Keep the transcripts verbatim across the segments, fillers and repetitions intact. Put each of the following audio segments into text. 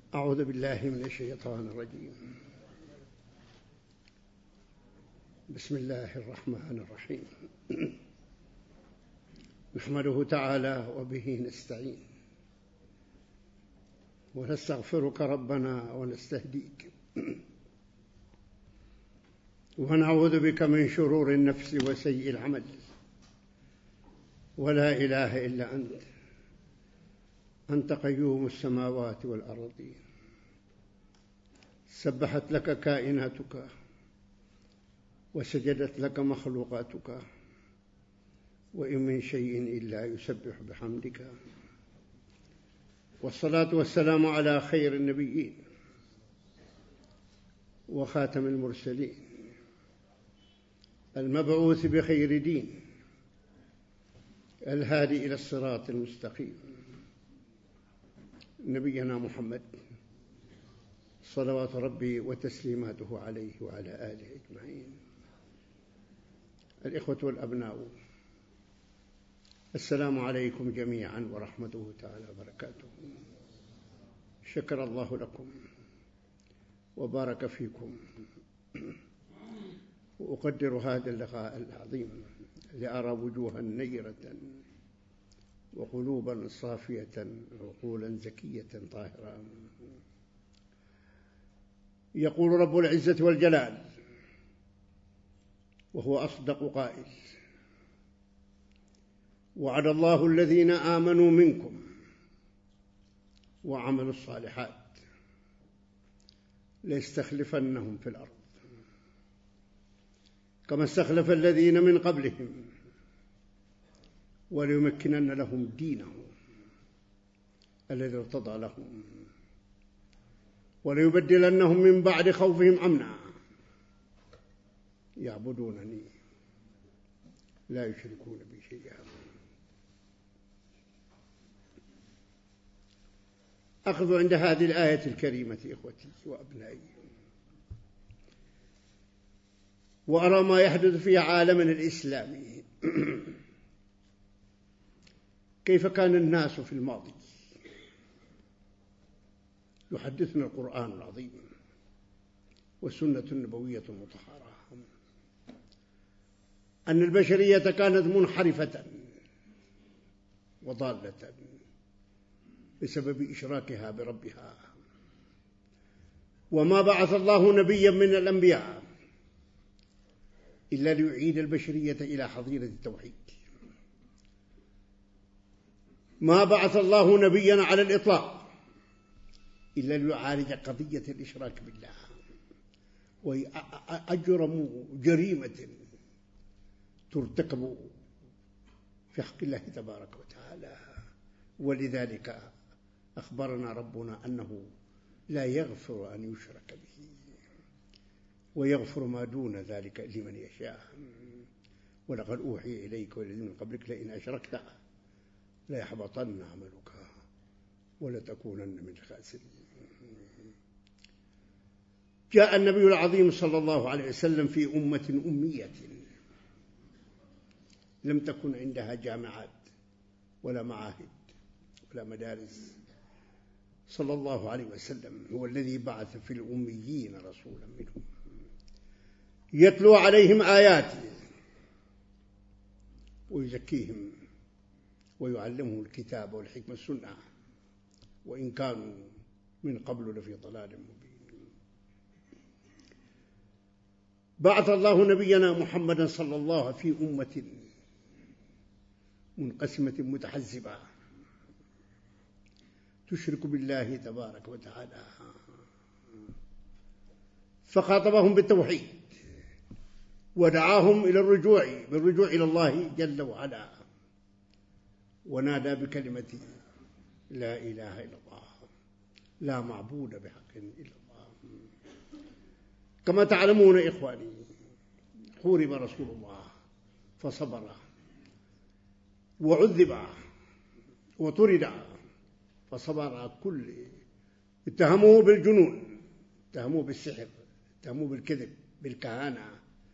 أعوذ بالله من الشيطان الرجيم. بسم الله الرحمن الرحيم. نحمده تعالى وبه نستعين، ونستغفرك ربنا ونستهديك، ونعوذ بك من شرور النفس وسيء العمل، ولا إله إلا أنت أنت قيوم السماوات والأرضين، سبحت لك كائناتك وسجدت لك مخلوقاتك، وإن من شيء إلا يسبح بحمدك. والصلاة والسلام على خير النبيين وخاتم المرسلين، المبعوث بخير دين، الهادي إلى الصراط المستقيم، نبينا محمد صلوات ربي وتسليماته عليه وعلى آله أجمعين. الإخوة والأبناء، السلام عليكم جميعا ورحمته تعالى وبركاته. شكر الله لكم وبارك فيكم، وأقدر هذا اللقاء العظيم لأرى وجوها نيرة وقلوبا صافية وعقولا زكية طاهرة. يقول رب العزة والجلال وهو أصدق قائل: وعد الله الذين آمنوا منكم وعملوا الصالحات ليستخلفنهم في الأرض كما استخلف الذين من قبلهم وليمكنن لهم دينهم الذي ارتضى لهم وليبدلنهم من بعد خوفهم أمنا يعبدونني لا يشركون بي شيئا. أخذ عند هذه الآية الكريمة إخوتي وأبنائي، وأرى ما يحدث في عالمنا الإسلامي. كيف كان الناس في الماضي؟ يحدثنا القرآن العظيم والسنة النبوية المطهرة أن البشرية كانت منحرفة وضالة بسبب إشراكها بربها، وما بعث الله نبيا من الأنبياء إلا ليعيد البشرية إلى حظيرة التوحيد. ما بعث الله نبيا على الإطلاق إلا ليعالج قضية الإشراك بالله، وهي أجرم جريمة ترتكب في حق الله تبارك وتعالى. ولذلك أخبرنا ربنا أنه لا يغفر أن يشرك به ويغفر ما دون ذلك لمن يشاء. ولقد أوحي إليك والذين من قبلك لئن أشركت ليحبطن عملك ولتكونن من الخاسرين. جاء النبي العظيم صلى الله عليه وسلم في أمة أمية لم تكن عندها جامعات ولا معاهد ولا مدارس. صلى الله عليه وسلم هو الذي بعث في الأميين رسولا منهم يتلو عليهم آياته ويزكيهم ويعلمهم الكتاب والحكمة والسنة، وإن كانوا من قبل لفي ضلال مبين. بعث الله نبينا محمدا صلى الله عليه وسلم في أمة منقسمة متحزبة تشرك بالله تبارك وتعالى، فخاطبهم بالتوحيد ودعاهم إلى الرجوع بالرجوع إلى الله جل وعلا، ونادى بكلمة لا إله إلا الله، لا معبود بحق إلا الله. كما تعلمون إخواني، حورب رسول الله فصبر وعذب وطرد فصبر كل. اتهموه بالجنون، اتهموه بالسحر، اتهموه بالكذب، بالكهانة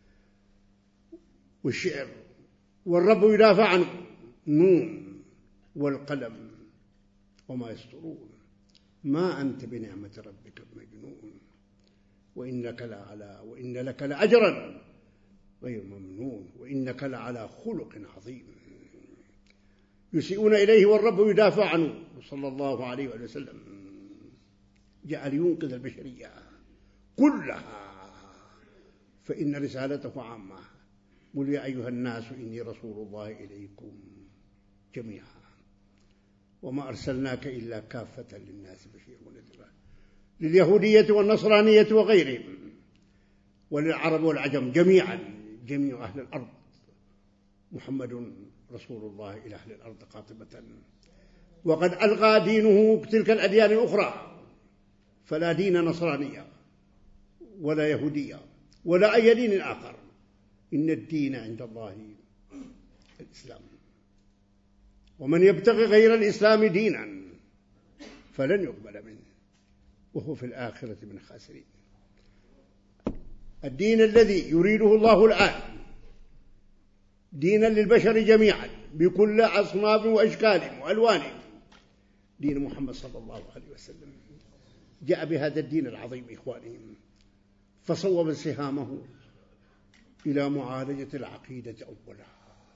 والشعر، والرب يدافع عنه. نون والقلم وما يسطرون، ما أنت بنعمة ربك بمجنون وإنك لعلى وإن لك لأجرا غير ممنون وإنك لعلى خلق عظيم. يسيئون إليه والرب يدافع عنه صلى الله عليه وسلم، جاء لينقذ البشرية كلها، فإن رسالته عامة. قل يا أيها الناس إني رسول الله إليكم جميعا وما أرسلناك إلا كافة للناس بشيرا ونذيرا، لليهودية والنصرانية وغيرهم، وللعرب والعجم جميعا، جميع أهل الأرض. محمد رسول الله إلى أهل الأرض قاطبة، وقد ألغى دينه تلك الأديان الأخرى، فلا دين نصرانية ولا يهودية ولا أي دين آخر، إن الدين عند الله الإسلام، ومن يبتغي غير الإسلام دينا فلن يقبل منه وهو في الآخرة من الخاسرين. الدين الذي يريده الله الآن دينا للبشر جميعا بكل أصناف وأشكال وألوان، دين محمد صلى الله عليه وسلم جاء بهذا الدين العظيم إخواني، فصوب سهامه إلى معالجة العقيدة أولا،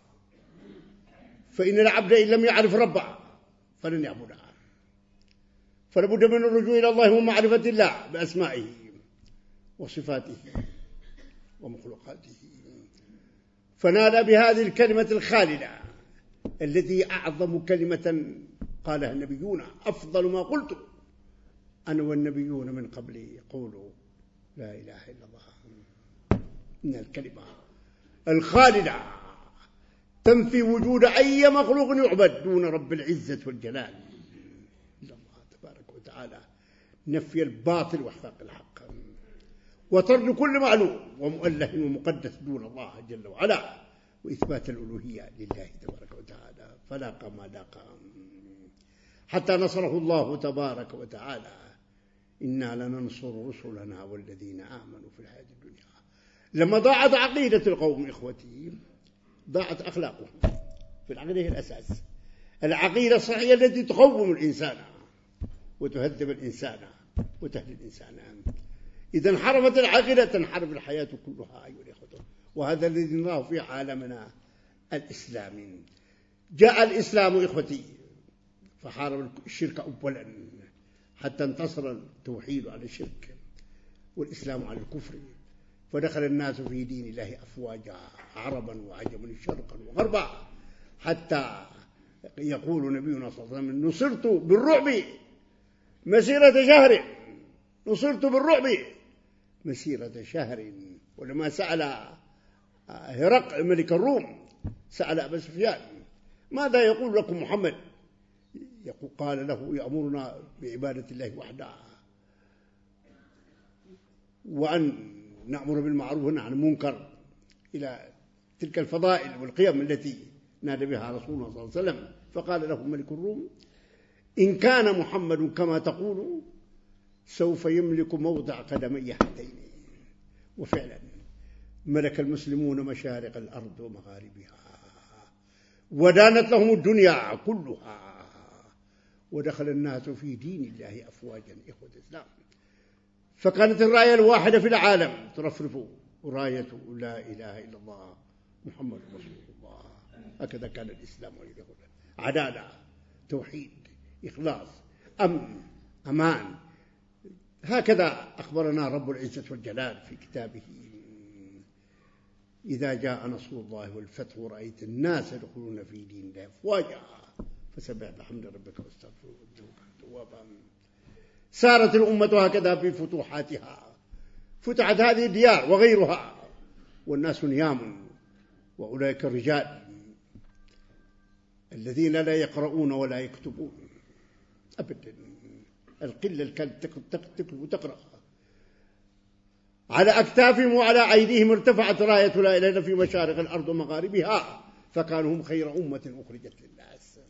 فإن العبد إن لم يعرف ربه فلن يعبدها، فلابد من الرجوع إلى الله ومعرفة الله بأسمائه وصفاته ومخلوقاته، فنادى بهذه الكلمة الخالدة التي أعظم كلمة قالها النبيون، أفضل ما قلت أنا والنبيون من قبلي قولوا لا إله إلا الله. إن الكلمة الخالدة تنفي وجود أي مخلوق يعبد دون رب العزة والجلال إلا الله تبارك وتعالى، نفي الباطل وإحقاق الحق، وطرد كل معلوم ومؤله ومقدس دون الله جل وعلا، وإثبات الألوهية لله تبارك وتعالى، فلاق ما لاق حتى نصره الله تبارك وتعالى. إنا لننصر رسلنا والذين آمنوا في الحياة الدنيا. لما ضاعت عقيدة القوم إخوتي ضاعت أخلاقهم، في العقيدة هي الأساس، العقيدة الصحيحة التي تقوم الإنسان وتهذب الإنسان وتهدي الإنسان. إذا انحرفت العقيدة تنحرف الحياة كلها أيها الإخوة، وهذا الذي نراه في عالمنا الإسلامي. جاء الإسلام إخوتي فحارب الشرك أولا حتى انتصر التوحيد على الشرك والإسلام على الكفر، فدخل الناس في دين الله أفواجا عربا وعجما شرقا وغربا، حتى يقول نبينا صلى الله عليه وسلم نصرت بالرعب مسيرة شهر، نصرت بالرعب مسيرة شهر. ولما سأل هرقل ملك الروم سأل أبا سفيان ماذا يقول لكم محمد؟ يقول قال له يأمرنا بعبادة الله وحده وأن نأمر بالمعروف وننهى عن المنكر، إلى تلك الفضائل والقيم التي نادى بها رسولنا صلى الله عليه وسلم. فقال له ملك الروم إن كان محمد كما تقول سوف يملك موضع قدمي هاتين. وفعلا ملك المسلمون مشارق الأرض ومغاربها، ودانت لهم الدنيا كلها، ودخل الناس في دين الله أفواجا إخوة الإسلام. فكانت الراية الواحدة في العالم ترفرف راية لا إله إلا الله محمد رسول الله. هكذا كان الإسلام، عدالة، توحيد، إخلاص، أمن، أمان. هكذا أخبرنا رب العزة والجلال في كتابه إذا جاء نصر الله والفتح ورأيت الناس يدخلون في دين الله أفواجا فسبح بحمد ربك واستغفره إنه كان توابا. سارت الأمة هكذا في فتوحاتها، فتحت هذه الديار وغيرها والناس نيام، وأولئك الرجال الذين لا يقرؤون ولا يكتبون أبدا، القلة الكل تكتب وتقرأ، على أكتافهم وعلى أيديهم ارتفعت راية لا إله إلا في مشارق الأرض ومغاربها، فكانوا هم خير أمة أخرجت للناس.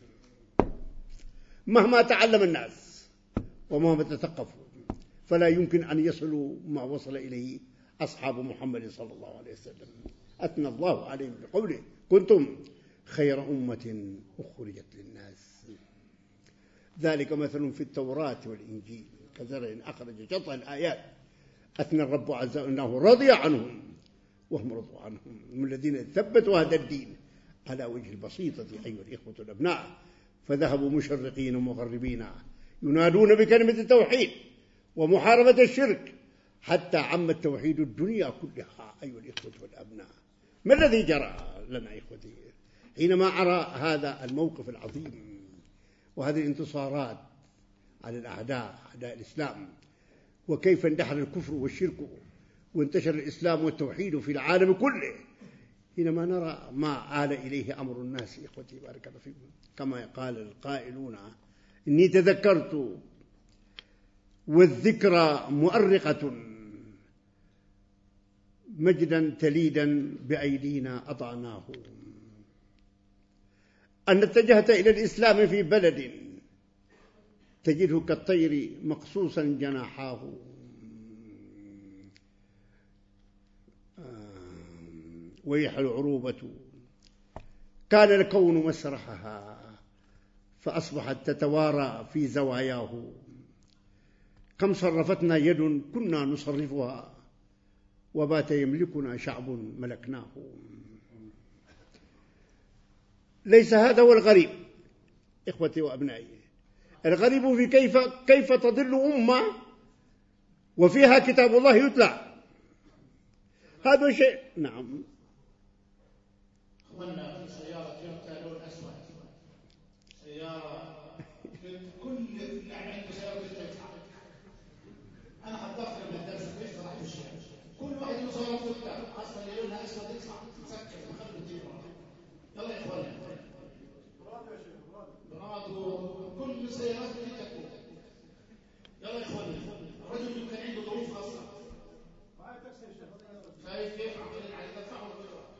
مهما تعلم الناس ومهما تثقفوا فلا يمكن أن يصلوا ما وصل إليه أصحاب محمد صلى الله عليه وسلم. أثنى الله عليهم بقوله كنتم خير أمة أخرجت للناس. ذلك مثل في التوراة والإنجيل كزرع أخرج شطأ الآيات أثنى الرب عز وجل أنه رضي عنهم وهم رضوا عنهم هم الذين ثبتوا هذا الدين على وجه البسيطة أيها الإخوة الأبناء، فذهبوا مشرقين ومغربين ينادون بكلمة التوحيد ومحاربة الشرك حتى عم التوحيد الدنيا كلها أيها الإخوة والأبناء. ما الذي جرى لنا إخوتي حينما أرى هذا الموقف العظيم وهذه الانتصارات على الأعداء أعداء الإسلام، وكيف اندحر الكفر والشرك وانتشر الإسلام والتوحيد في العالم كله، حينما نرى ما آل إليه أمر الناس إخوتي بارك الله فيكم، كما قال القائلون إني تذكرت والذكرى مؤرقة مجدا تليدا بأيدينا أضعناه، أن اتجهت إلى الإسلام في بلد تجده كالطير مقصوصا جناحاه، ويح العروبة كان الكون مسرحها فأصبحت تتوارى في زواياه، كم صرفتنا يد كنا نصرفها وبات يملكنا شعب ملكناه. ليس هذا هو الغريب إخوتي وأبنائي، الغريب في كيف كيف تضل أمة وفيها كتاب الله يتلى، هذا شيء. نعم. أخوانا في سيارة تويوتا لون أسود، سيارة كل يعني عنده سيارة تويوتا، أنا حضرت من الدرس ليش طلعت الشيء كل واحد له سيارة تويوتا أصلا اللي لونها أسود يطلع مسكر مخلي الدنيا. يلا يا إخوانا كل سيارات تويوتا كوب. يلا يا إخوانا الرجل كان عنده ظروف خاصة شايف كيف عمالين على تدفعه.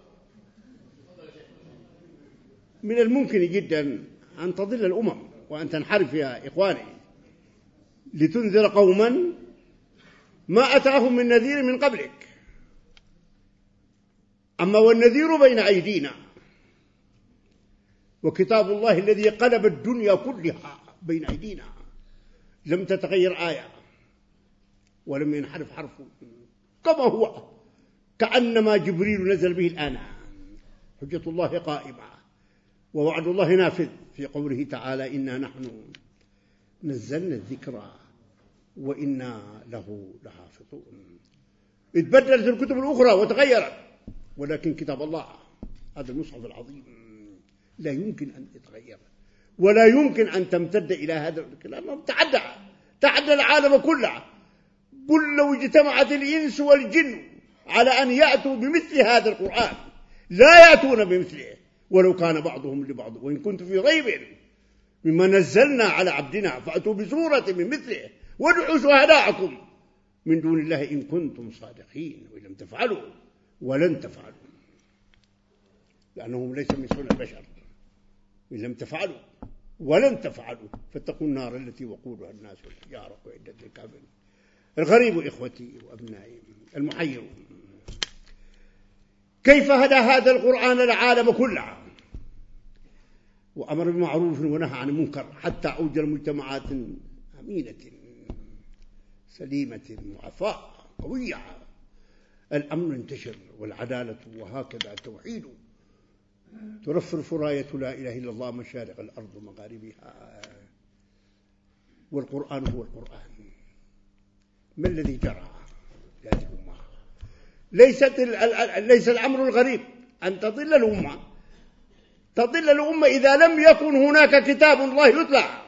من الممكن جدا أن تضل الأمم وأن تنحرف يا إخواني لتنذر قوما ما أتاهم من نذير من قبلك، أما والنذير بين أيدينا وكتاب الله الذي قلب الدنيا كلها بين أيدينا، لم تتغير آية ولم ينحرف حرف كما هو، كأنما جبريل نزل به الآن. حجة الله قائمة ووعد الله نافذ في قوله تعالى إنا نحن نزلنا الذكر وإنا له لحافظون. اتبدلت الكتب الأخرى وتغيرت، ولكن كتاب الله هذا المصحف العظيم لا يمكن أن يتغير ولا يمكن أن تمتد إلى هذا الكلام. تعدى تعدى العالم كله. قل لو اجتمعت الإنس والجن على أن يأتوا بمثل هذا القرآن لا يأتون بمثله ولو كان بعضهم لبعض، وإن كنت في ريب مما نزلنا على عبدنا فأتوا بسورة من مثله وادعوا شهداءكم من دون الله إن كنتم صادقين، وإن لم تفعلوا ولن تفعلوا لأنهم ليس من سنة البشر، إن لم تفعلوا ولن تفعلوا فاتقوا النار التي وقودها الناس والحجارة وعدة للكافرين. الغريب إخوتي وأبنائي المحير كيف هدى هذا القرآن العالم كله وأمر بمعروف ونهى عن المنكر حتى أوجد مجتمعات أمينة سليمة معافاة قوية، الأمن انتشر والعدالة، وهكذا التوحيد ترفرف راية لا إله إلا الله مشارق الأرض ومغاربها، والقرآن هو القرآن. ما الذي جرى لهذه الأمة؟ ليست ليس الأمر الغريب أن تضل الأمة، تضل الأمة إذا لم يكن هناك كتاب الله يتلى.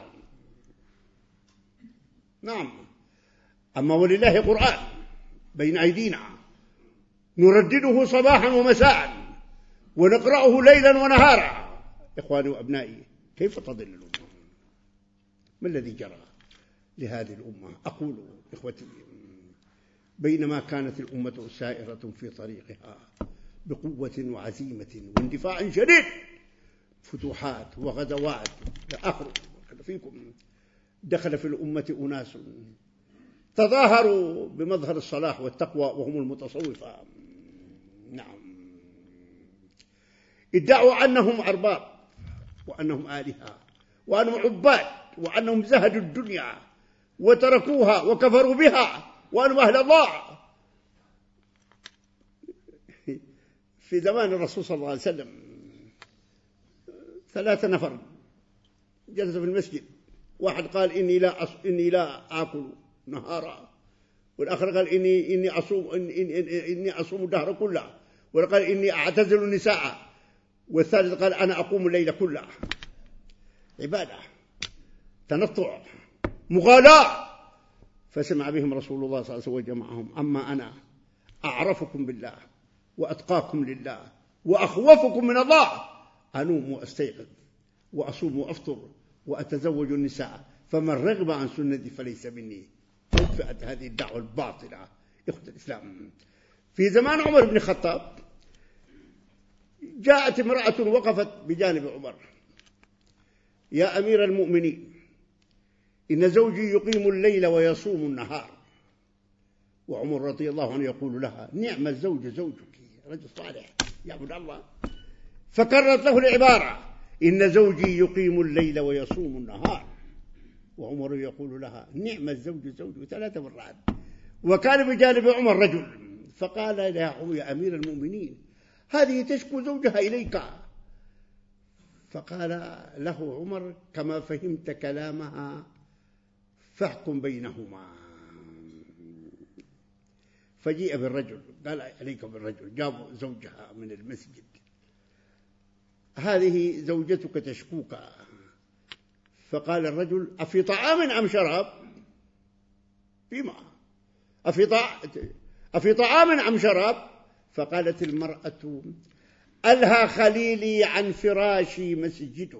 نعم. أما ولله قرآن بين أيدينا نردده صباحا ومساء ونقرأه ليلا ونهارا. إخواني وأبنائي كيف تضل الأمة؟ ما الذي جرى لهذه الأمة؟ أقول إخوتي بينما كانت الأمة سائرة في طريقها بقوة وعزيمة واندفاع شديد، فتوحات وغزوات لآخر فيكم، دخل في الأمة أناس تظاهروا بمظهر الصلاح والتقوى وهم المتصوفة. نعم. ادعوا أنهم أرباب وأنهم آلهة وأنهم عباد وأنهم زهدوا الدنيا وتركوها وكفروا بها وأنهم أهل الله. في زمان الرسول صلى الله عليه وسلم ثلاثة نفر جلسوا في المسجد، واحد قال إني لا أص... إني لا آكل نهارا، والآخر قال إني إني أصوم إني, إني, إني أصوم الدهر كله، وقال إني أعتزل النساء، والثالث قال أنا أقوم الليل كله. عبادة، تنطع، مغالاة. فسمع بهم رسول الله صلى الله عليه وسلم وجمعهم: أما أنا أعرفكم بالله وأتقاكم لله وأخوفكم من الله، أنوم وأستيقظ وأصوم وأفطر وأتزوج النساء، فمن رغب عن سنتي فليس مني. أدفعت هذه الدعوة الباطلة إخوة الإسلام. في زمان عمر بن الخطاب جاءت امرأة وقفت بجانب عمر: يا أمير المؤمنين، إن زوجي يقيم الليل ويصوم النهار. وعمر رضي الله عنه يقول لها: نعم الزوج زوجك، رجل صالح يعبد الله. فكررت له العبارة: إن زوجي يقيم الليل ويصوم النهار. وعمر يقول لها: نعم الزوج زوجك، ثلاث مرات. وكان بجانب عمر رجل فقال له: يا أمير المؤمنين، هذه تشكو زوجها إليك. فقال له عمر: كما فهمت كلامها فاحكم بينهما. فجيء بالرجل، قال: عليك بالرجل. جابوا زوجها من المسجد: هذه زوجتك تشكوك. فقال الرجل: أفي طعام أم شراب؟ فيما أفي, طع... أفي طعام أم شراب؟ فقالت المرأة: ألهى خليلي عن فراشي مسجده،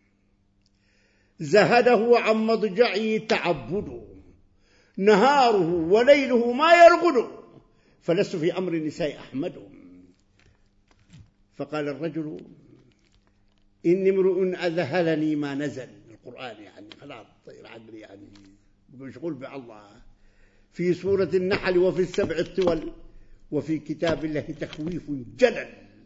زهده عن مضجعي تعبده، نهاره وليله ما يرقد، فلست في أمر النساء أحمد. فقال الرجل: إني امرؤ أذهلني ما نزل. القرآن يعني خلاص طير عقلي، يعني مشغول بالله. في سورة النحل: وفي السبع الطول، وفي كتاب الله تخويف جلل.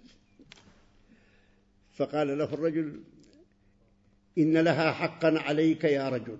فقال له الرجل: إن لها حقا عليك يا رجل،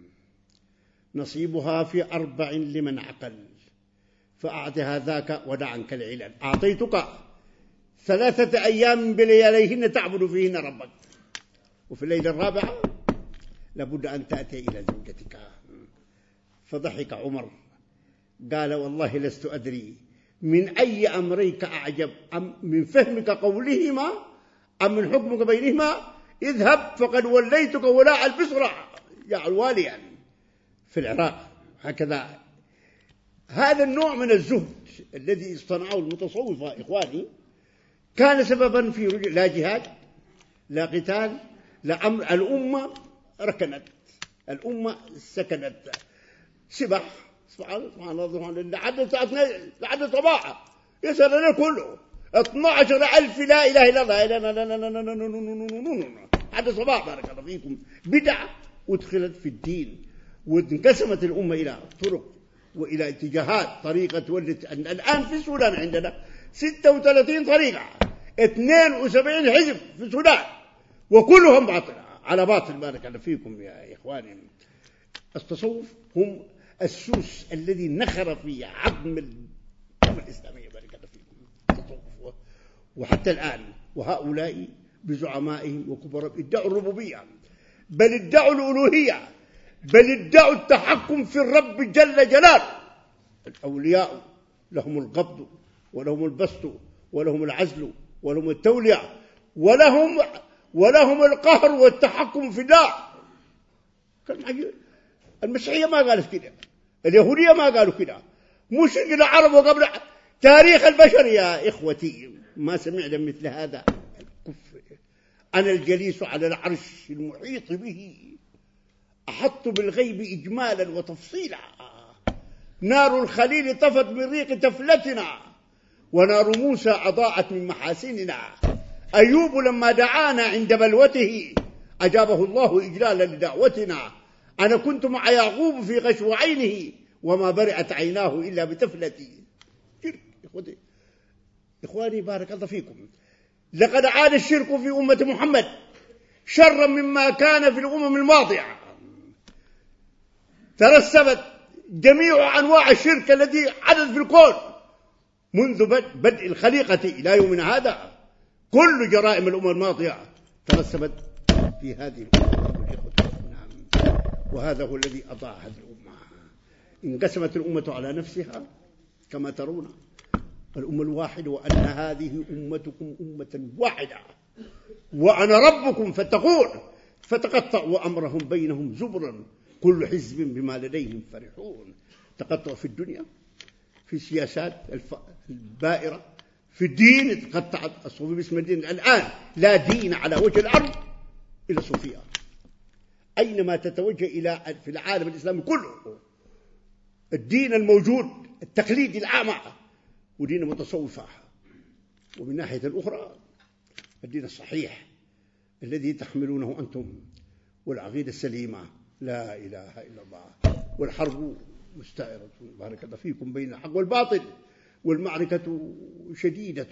نصيبها في أربع لمن عقل، فأعطها ذاك ودع عنك العلل. أعطيتك ثلاثة أيام بلياليهن تعبد فيهن ربك، وفي الليلة الرابعة لابد أن تأتي إلى زوجتك. فضحك عمر قال: والله لست أدري من أي أمريك أعجب، أم من فهمك قولهما أم من حكمك بينهما؟ اذهب فقد وليتك ولاء البصرة يا الواليا في العراق. هكذا هذا النوع من الزهد الذي اصطنعه المتصوفة إخواني كان سببا في رجوع لا جهاد لا قتال لا أمر. الأمة ركنت، الأمة سكنت، سبح سبحان الله لعد لعد صباحا يسأل لنا كله اثنا عشر ألف لا إله إلا الله لا لا لا لا لا لا عد صباح. بارك الله فيكم. بدعة ودخلت في الدين، وانقسمت الأمة إلى طرق وإلى اتجاهات. طريقة تولد الآن في السودان عندنا ستة وثلاثين طريقة، اثنين وسبعين حزب في السودان، وكلهم باطل على باطل. بارك الله فيكم يا إخواني. التصوف هم السوس الذي نخر في عظم الأمة الإسلامية. بارك الله فيكم. التصوف وحتى الآن، وهؤلاء بزعمائهم وكبرهم ادعوا الربوبية، بل ادعوا الألوهية، بل ادعوا التحكم في الرب جل جلاله. الأولياء لهم القبض ولهم البسط ولهم العزل ولهم التولية ولهم ولهم القهر والتحكم في الله. المسيحية ما قالت كده، اليهودية ما قالوا كده، مشرك العرب وقبل تاريخ البشر يا إخوتي ما سمعنا مثل هذا الكفر. أنا الجليس على العرش المحيط به أحط بالغيب إجمالا وتفصيلا. نار الخليل طفت من ريق تفلتنا، ونار موسى أضاءت من محاسننا. أيوب لما دعانا عند بلوته أجابه الله إجلالا لدعوتنا. أنا كنت مع يعقوب في غشو عينه وما برئت عيناه إلا بتفلتي. إخوتي إخواني بارك الله فيكم. لقد عاد الشرك في أمة محمد شرا مما كان في الأمم الماضية. ترسبت جميع أنواع الشرك الذي حدث في الكون منذ بدء الخليقة إلى يومنا هذا. كل جرائم الأمم الماضية ترسبت في هذه الأمة. وهذا هو الذي أضاع هذه الأمة. انقسمت الأمة على نفسها كما ترون، الأمة الواحدة، وأن هذه أمتكم أمة واحدة وأنا ربكم فاتقون، فتقطعوا أمرهم بينهم زبرا كل حزب بما لديهم فرحون. تقطع في الدنيا، في السياسات البائرة، في الدين تقطعت الصوفية باسم الدين. الآن لا دين على وجه الأرض إلا الصوفية. أينما تتوجه إلى في العالم الإسلامي كله الدين الموجود التقليدي الأعمى ودين متصوفة، ومن ناحية الأخرى الدين الصحيح الذي تحملونه أنتم والعقيدة السليمة لا إله إلا الله. والحرب مستعرة بارك الله فيكم بين الحق والباطل، والمعركة شديدة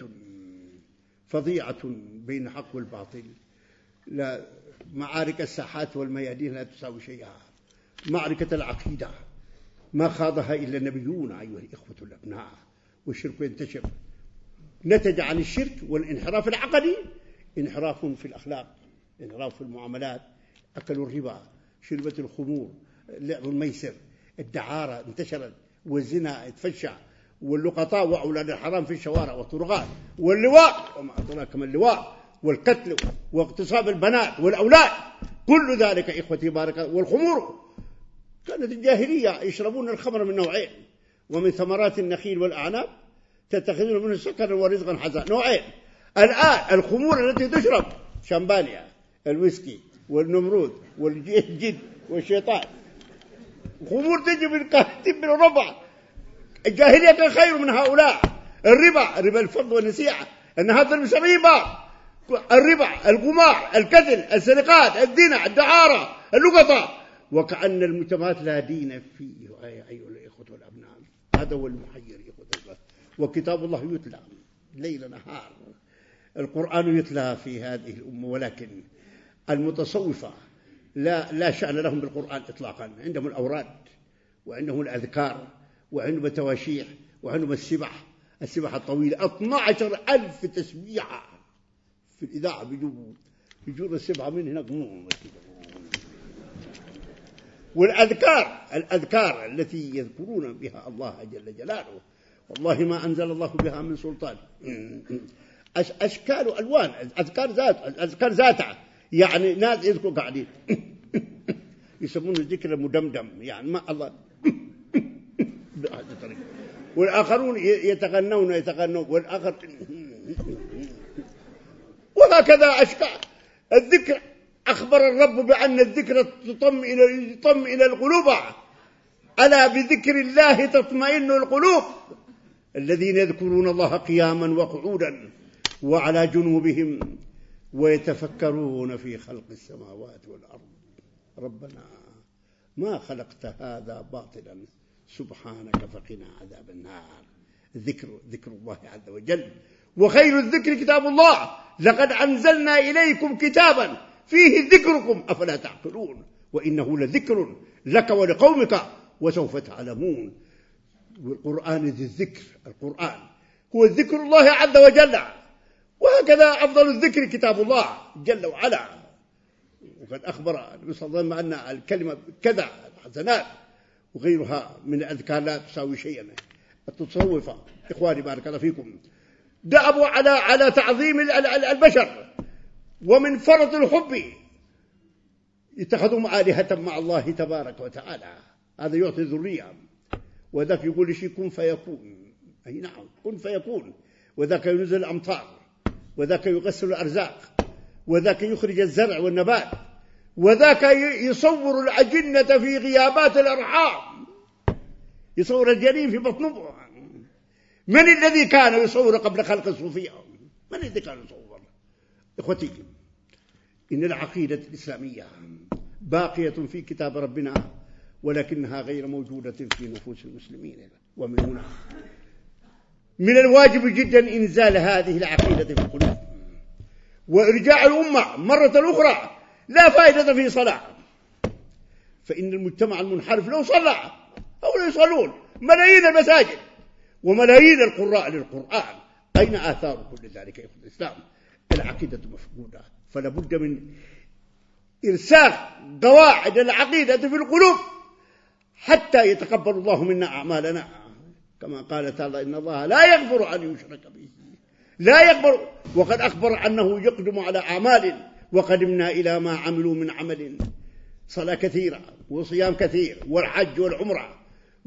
فظيعة بين الحق والباطل. لا معارك الساحات والميادين لا تساوي شيئا. معركة العقيدة ما خاضها إلا النبيون أيها الإخوة الأبناء. والشرك ينتشر، نتج عن الشرك والانحراف العقدي انحراف في الأخلاق، انحراف في المعاملات، أكلوا الربا، شربت الخمور، لعب الميسر، الدعارة انتشرت، والزنا اتفشى، واللقطاء وأولاد الحرام في الشوارع والطرقات، واللواء وما أدراك ما اللواء، والقتل واغتصاب البنات والأولاد، كل ذلك إخوتي بارك الله. والخمور كانت الجاهلية يشربون الخمر من نوعين، ومن ثمرات النخيل والأعناب تتخذون منه سكرا ورزقا حسنا، نوعين. الآن الخمور التي تشرب شامبانيا، الويسكي والنمرود والجد والشيطان، خمور تجي من كاتب من أوروبا. الجاهلية كان خير من هؤلاء. الربا، ربا الفضل والنسيعة، النهارده المسريبة، الربا، القمار، الكذل، السرقات، الدين، الدعارة، اللقطة، وكأن المجتمعات لا دين فيه. أيها الإخوة والأبناء، هذا هو المحير إخوة الله. وكتاب الله يتلى ليل نهار، القرآن يتلى في هذه الأمة، ولكن المتصوفة لا لا شأن لهم بالقرآن إطلاقا. عندهم الأوراد وعندهم الأذكار وعندهم التواشيح وعندهم السبح، السبح الطويلة اثنا عشر ألف تسبيحة في الإذاعة بيجوا بيجوا السبحة من هناك. والأذكار الأذكار التي يذكرون بها الله جل جلاله، والله ما أنزل الله بها من سلطان. أشكال وألوان، أذكار ذات أذكار ذاتها، يعني ناس يذكروا قاعدين يسمونه الذكر المدمدم، يعني ما الله بهذه الطريقة، والآخرون يتغنون يتغنون والآخر وهكذا أشكال الذكر. أخبر الرب بأن الذكر تطمئن يطمئن القلوب، ألا بذكر الله تطمئن القلوب. الذين يذكرون الله قياما وقعودا وعلى جنوبهم ويتفكرون في خلق السماوات والأرض ربنا ما خلقت هذا باطلا سبحانك فقنا عذاب النار. ذكر ذكر الله عز وجل. وخير الذكر كتاب الله، لقد أنزلنا إليكم كتابا فيه ذكركم أفلا تعقلون، وإنه لذكر لك ولقومك وسوف تعلمون. والقرآن ذي الذكر، القرآن هو ذكر الله عز وجل، وهكذا أفضل الذكر كتاب الله جل وعلا. وقد أخبر النبي صلى الله عليه وسلم أن الكلمة كذا الحسنات وغيرها من الأذكار لا تساوي شيئا. التصوفة إخواني بارك الله فيكم دأبوا على على تعظيم البشر، ومن فرط الحب يتخذوا آلهة مع الله تبارك وتعالى. هذا يعطي ذرية، وذاك يقول شيء كن فيكون، أي نعم كن فيكون، وذاك ينزل الأمطار، وذاك يغسل الأرزاق، وذاك يخرج الزرع والنبات، وذاك يصور الأجنة في غيابات الأرحام، يصور الجنين في بطن أمه. من الذي كان يصور قبل خلق الصوفية؟ من الذي كان يصور؟ إخوتي، إن العقيدة الإسلامية باقية في كتاب ربنا، ولكنها غير موجودة في نفوس المسلمين. ومن هنا من الواجب جدا إنزال هذه العقيدة في القلوب وإرجاع الأمة مرة أخرى. لا فائدة في صلاة فإن المجتمع المنحرف لو صلى أو لا يصلون ملايين المساجد وملايين القراء للقرآن، أين آثار كل ذلك يا إخوة الإسلام؟ العقيدة مفقودة، فلا بد من إرساخ قواعد العقيدة في القلوب حتى يتقبل الله منا أعمالنا، كما قال تعالى إن الله لا يغفر أن يشرك به، لا يغفر، وقد أخبر أنه يقدم على أعمال وقدمنا إلى ما عملوا من عمل، صلاة كثيرة وصيام كثير والحج والعمرة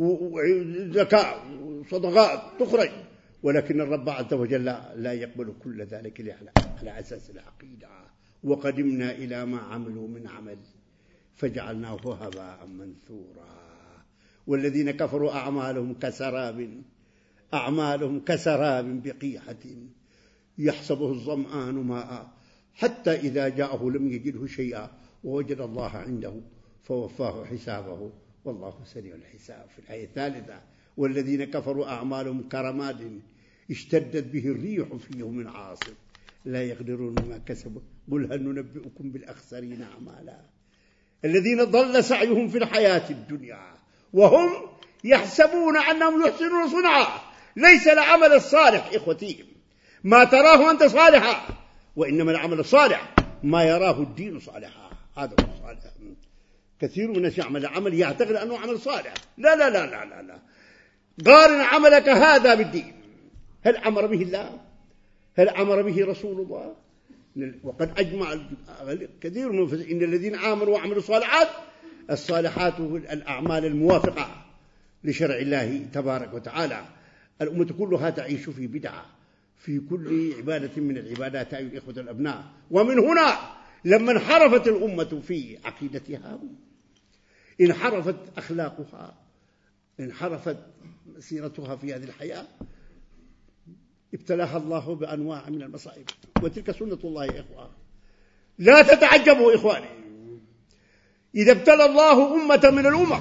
وزكاة وصدقات تخرج، ولكن الرب عز وجل لا يقبل كل ذلك على أساس العقيدة. وقدمنا إلى ما عملوا من عمل فجعلناه هباء منثورا. والذين كفروا أعمالهم كسراب أعمالهم كسراب بقيعة يحسبه الظمآن ماء حتى إذا جاءه لم يجده شيئا ووجد الله عنده فوفاه حسابه والله سريع الحساب. في الآية الثالثة والذين كفروا أعمالهم كرماد اشتدت به الريح في يوم عاصف لا يقدرون ما كسبوا قل هل ننبئكم بالأخسرين أعمالا الذين ضل سعيهم في الحياة الدنيا وهم يحسبون أنهم يحسنون صنعا. ليس العمل الصالح إخوتي ما تراه أنت صالحا، وإنما العمل الصالح ما يراه الدين صالحا. هذا هو الصالح. كثير من الناس يعمل عمل يعتقد أنه عمل صالح، لا لا لا لا لا, لا. قارن عملك هذا بالدين، هل أمر به الله؟ هل أمر به رسول الله؟ وقد أجمع كثير من إن الذين آمنوا وعملوا الصالحات الصالحات الأعمال الموافقة لشرع الله تبارك وتعالى. الأمة كلها تعيش في بدعة في كل عبادة من العبادات أيها الإخوة الأبناء. ومن هنا لما انحرفت الأمة في عقيدتها انحرفت أخلاقها انحرفت سيرتها في هذه الحياة ابتلاها الله بأنواع من المصائب، وتلك سنة الله يا إخوة. لا تتعجبوا إخواني إذا ابتلى الله أمة من الأمم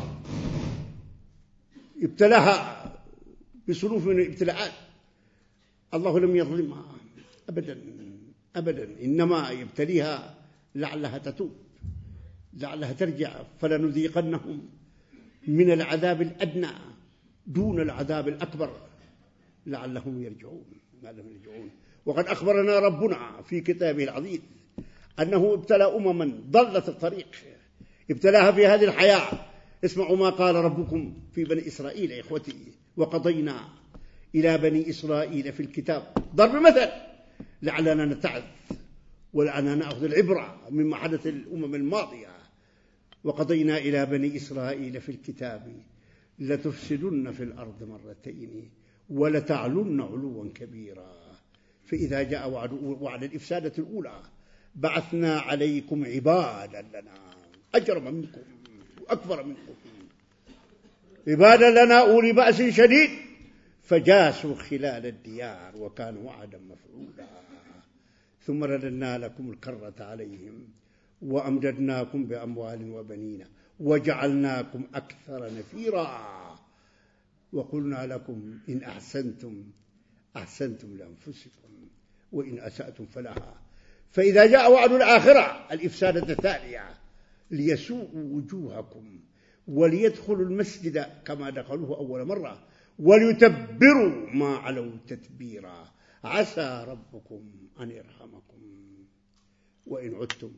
ابتلاها بصنوف من الابتلاءات، الله لم يظلمها أبدا أبدا، إنما يبتليها لعلها تتوب لعلها ترجع، فلنذيقنهم من العذاب الأدنى دون العذاب الأكبر لعلهم يرجعون لعلهم يرجعون. وقد أخبرنا ربنا في كتابه العزيز أنه ابتلى أمما ضلت الطريق ابتلاها في هذه الحياة. اسمعوا ما قال ربكم في بني إسرائيل يا إخوتي وقضينا إلى بني إسرائيل في الكتاب ضرب مثل لعلنا نتعظ ولعلنا نأخذ العبرة مما حدث الأمم الماضية. وقضينا إلى بني إسرائيل في الكتاب لتفسدن في الأرض مرتين ولتعلن علوا كبيرا فإذا جاء وعد, وعد الإفسادة الأولى بعثنا عليكم عبادا لنا أجرم منكم وأكبر منكم عبادا لنا أولي بأس شديد فجاسوا خلال الديار وكان وعدا مفعولا ثم رددنا لكم الكرة عليهم وأمددناكم بأموال وبنين وجعلناكم أكثر نفيرا وقلنا لكم إن أحسنتم أحسنتم لأنفسكم وإن أسأتم فلها فإذا جاء وعد الآخرة الإفسادة الثانية ليسوءوا وجوهكم وليدخلوا المسجد كما دخلوه أول مرة وليتبروا ما علوا تتبيرا عسى ربكم أن يرحمكم وإن عدتم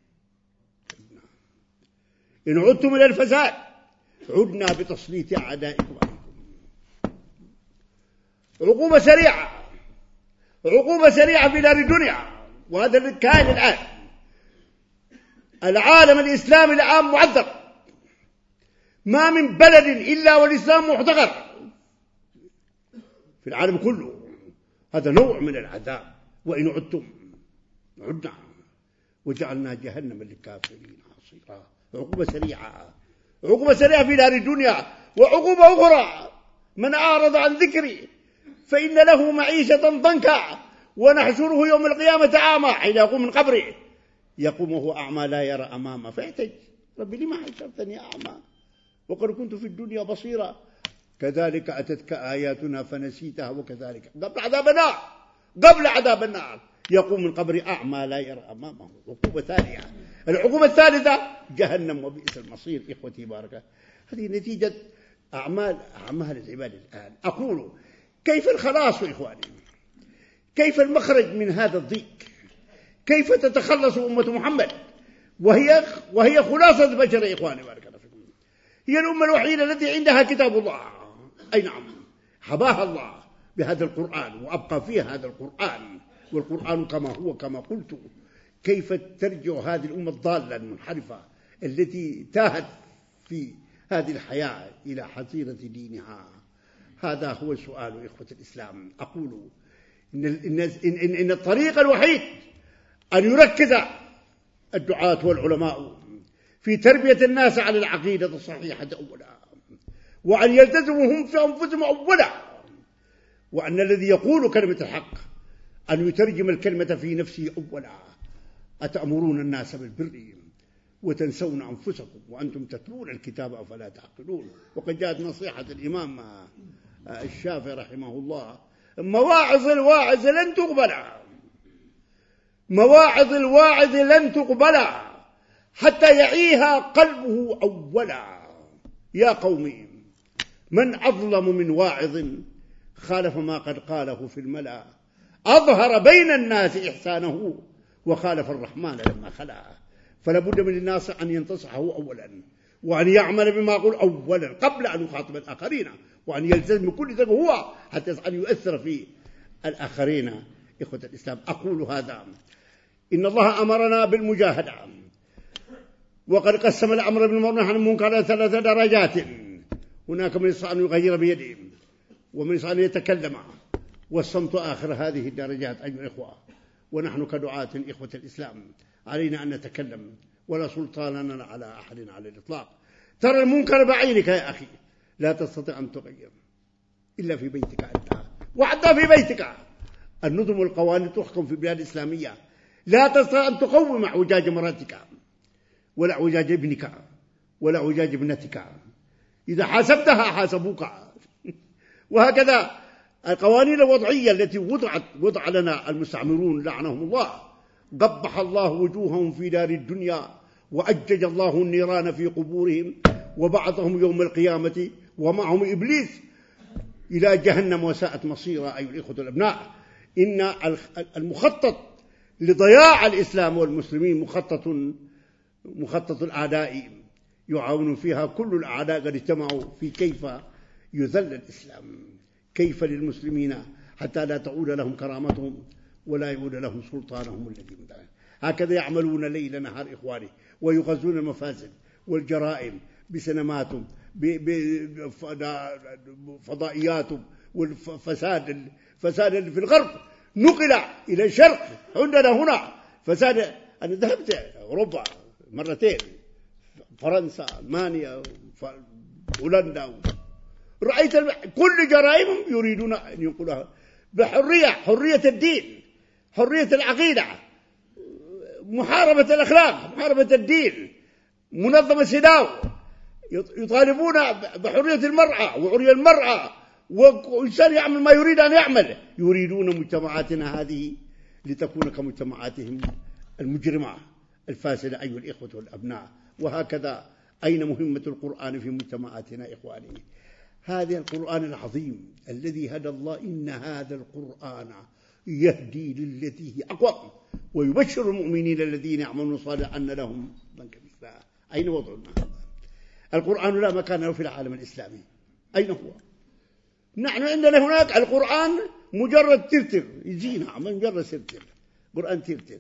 إن عدتم إلى الفساد عدنا بتسليط أعدائكم عليكم. عقوبة سريعة عقوبة سريعة في دار الدنيا، وهذا اللي كان الآن العالم الإسلامي الآن معذب، ما من بلد إلا والإسلام محتقر في العالم كله. هذا نوع من العذاب. وإن عدتم عدنا وجعلنا جهنم للكافرين حصيرا. عقوبة سريعة عقوبة سريعة في دار الدنيا. وعقوبة أخرى من أعرض عن ذكري فإن له معيشة ضنكا ونحشره يوم القيامة أعمى حين يقوم من قبره يقوم وهو أعمى لا يرى أمامه فيحتج ربي لما حشرتني أعمى وقد كنت في الدنيا بصيرا كذلك أتتك آياتنا فنسيتها وكذلك قبل عذاب النار قبل عذاب النار يقوم من قبر أعمى لا يرى أمامه. عقوبة ثانية العقوبة الثالثة جهنم وبئس المصير. إخوتي بارك، هذه نتيجة أعمال أعمال العباد الآن. أقول كيف الخلاص إخواني؟ كيف المخرج من هذا الضيق؟ كيف تتخلص أمة محمد وهي وهي خلاصة البشر؟ إخواني بارك الله فيكم، هي الأمة الوحيدة التي عندها كتاب الله. أي نعم، حباها الله بهذا القرآن وأبقى فيها هذا القرآن، والقرآن كما هو كما قلت. كيف ترجع هذه الأمة الضالة المنحرفة التي تاهت في هذه الحياة إلى حظيرة دينها؟ هذا هو السؤال إخوة الإسلام. أقول إن, إن, إن, إن الطريق الوحيد أن يركز الدعاة والعلماء في تربية الناس على العقيدة الصحيحة أولا، وأن يلتزموا هم في أنفسهم أولا، وأن الذي يقول كلمة الحق أن يترجم الكلمة في نفسه أولا. أتأمرون الناس بالبر وتنسون أنفسكم وأنتم تتلون الكتاب أفلا تعقلون. وقد جاءت نصيحة الإمام الشافعي رحمه الله: مواعظ الواعظ لن تقبل، مواعظ الواعظ لن تقبل حتى يعيها قلبه أولا. يا قومي، من أظلم من واعظ خالف ما قد قاله في الملأ، أظهر بين الناس إحسانه وخالف الرحمن لما خلع. فلا بد من الناس أن ينتصحه أولا، وأن يعمل بما يقول أولا قبل أن يخاطب الآخرين، وأن يلتزم بكل ذلك هو حتى أن يؤثر في الآخرين. إخوة الإسلام، أقول هذا: إن الله أمرنا بالمجاهدة، وقد قسم الأمر بالمعروف والنهي عن المنكر ثلاث درجات. هناك من يستطيع أن يغير بيده، ومن يستطيع أن يتكلم، والصمت آخر هذه الدرجات. أيها الإخوة، ونحن كدعاة إخوة الإسلام علينا أن نتكلم، ولا سلطان لنا على أحد على الإطلاق. ترى المنكر بعينك يا أخي، لا تستطيع أن تغير إلا في بيتك أنت، وحتى في بيتك. النظم والقوانين تحكم في بلاد إسلامية، لا تستطيع أن تقوم اعوجاج مراتك ولا اعوجاج ابنك ولا اعوجاج ابنتك. إذا حاسبتها حاسبوك. وهكذا القوانين الوضعية التي وضعت وضع لنا المستعمرون لعنهم الله، قبح الله وجوههم في دار الدنيا، وأجج الله النيران في قبورهم، وبعثهم يوم القيامة ومعهم إبليس إلى جهنم وساءت مصيرا. أيها الإخوة الأبناء، إن المخطط لضياع الإسلام والمسلمين مخطط مخطط الأعداء، يعاون فيها كل الأعداء قد اجتمعوا في كيف يذل الإسلام، كيف للمسلمين حتى لا تعود لهم كرامتهم ولا يعود لهم سلطانهم الذي من دونه. هكذا يعملون ليل نهار إخواني، ويغزون المفاسد والجرائم بسينماتهم بفضائياتهم، والفساد الفساد في الغرب نقل إلى الشرق عندنا هنا. فساد، أنا ذهبت أوروبا مرتين، فرنسا، ألمانيا، هولندا، رأيت كل جرائمهم يريدون أن ينقلها بحرية، حرية الدين، حرية العقيدة، محاربة الأخلاق، محاربة الدين، منظمة سيداو، يطالبون بحرية المرأة وعري المرأة، وإنسان يعمل ما يريد أن يعمل. يريدون مجتمعاتنا هذه لتكون كمجتمعاتهم المجرمة الفاسدة. أيها الإخوة والأبناء، وهكذا أين مهمة القرآن في مجتمعاتنا إخواني؟ هذا القرآن العظيم الذي هدى الله، إن هذا القرآن يهدي للتي هي أقوم ويبشر المؤمنين الذين يعملون الصالحات أن لهم من كبير. أين وضعنا؟ القرآن لا مكان له في العالم الإسلامي. أين هو؟ نحن عندنا هناك القرآن مجرد ترتر، يجينا مجرد ترتر، قرآن ترتر،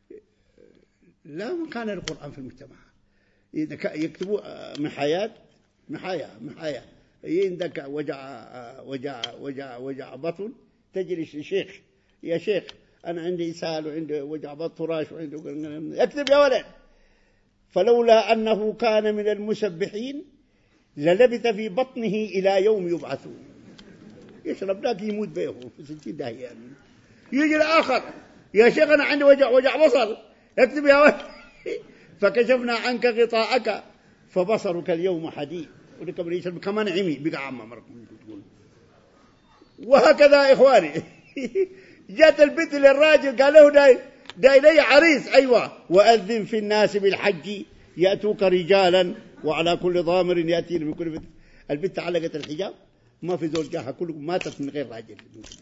لا مكان للقرآن في المجتمع. إذا يكتبوا محايات محايا محايا عندك وجع وجع وجع وجع بطن، تجري شيخ، يا شيخ أنا عندي إسهال وعندي وجع بطن راش وعندي، اكتب يا ولد. فلولا أنه كان من المسبحين للبث في بطنه إلى يوم يبعثون. يشرب ذاك يموت به في ستين داهية. يجي الآخر، يا شيخ أنا عندي وجع وجع بصر، اكتب يا ولد. فكشفنا عنك غطاءك فبصرك اليوم حديد. ولكم يشرب كمان عمي بقى عمه مركم تقول. وهكذا إخواني. جاءت البنت للراجل قال له داي ده إلي عريس. أيوة. وأذن في الناس بالحج يأتوك رجالا وعلى كل ضامر يأتين من كل فتن. البنت علقت الحجاب ما في زوج جاها، كلكم ماتت من غير راجل.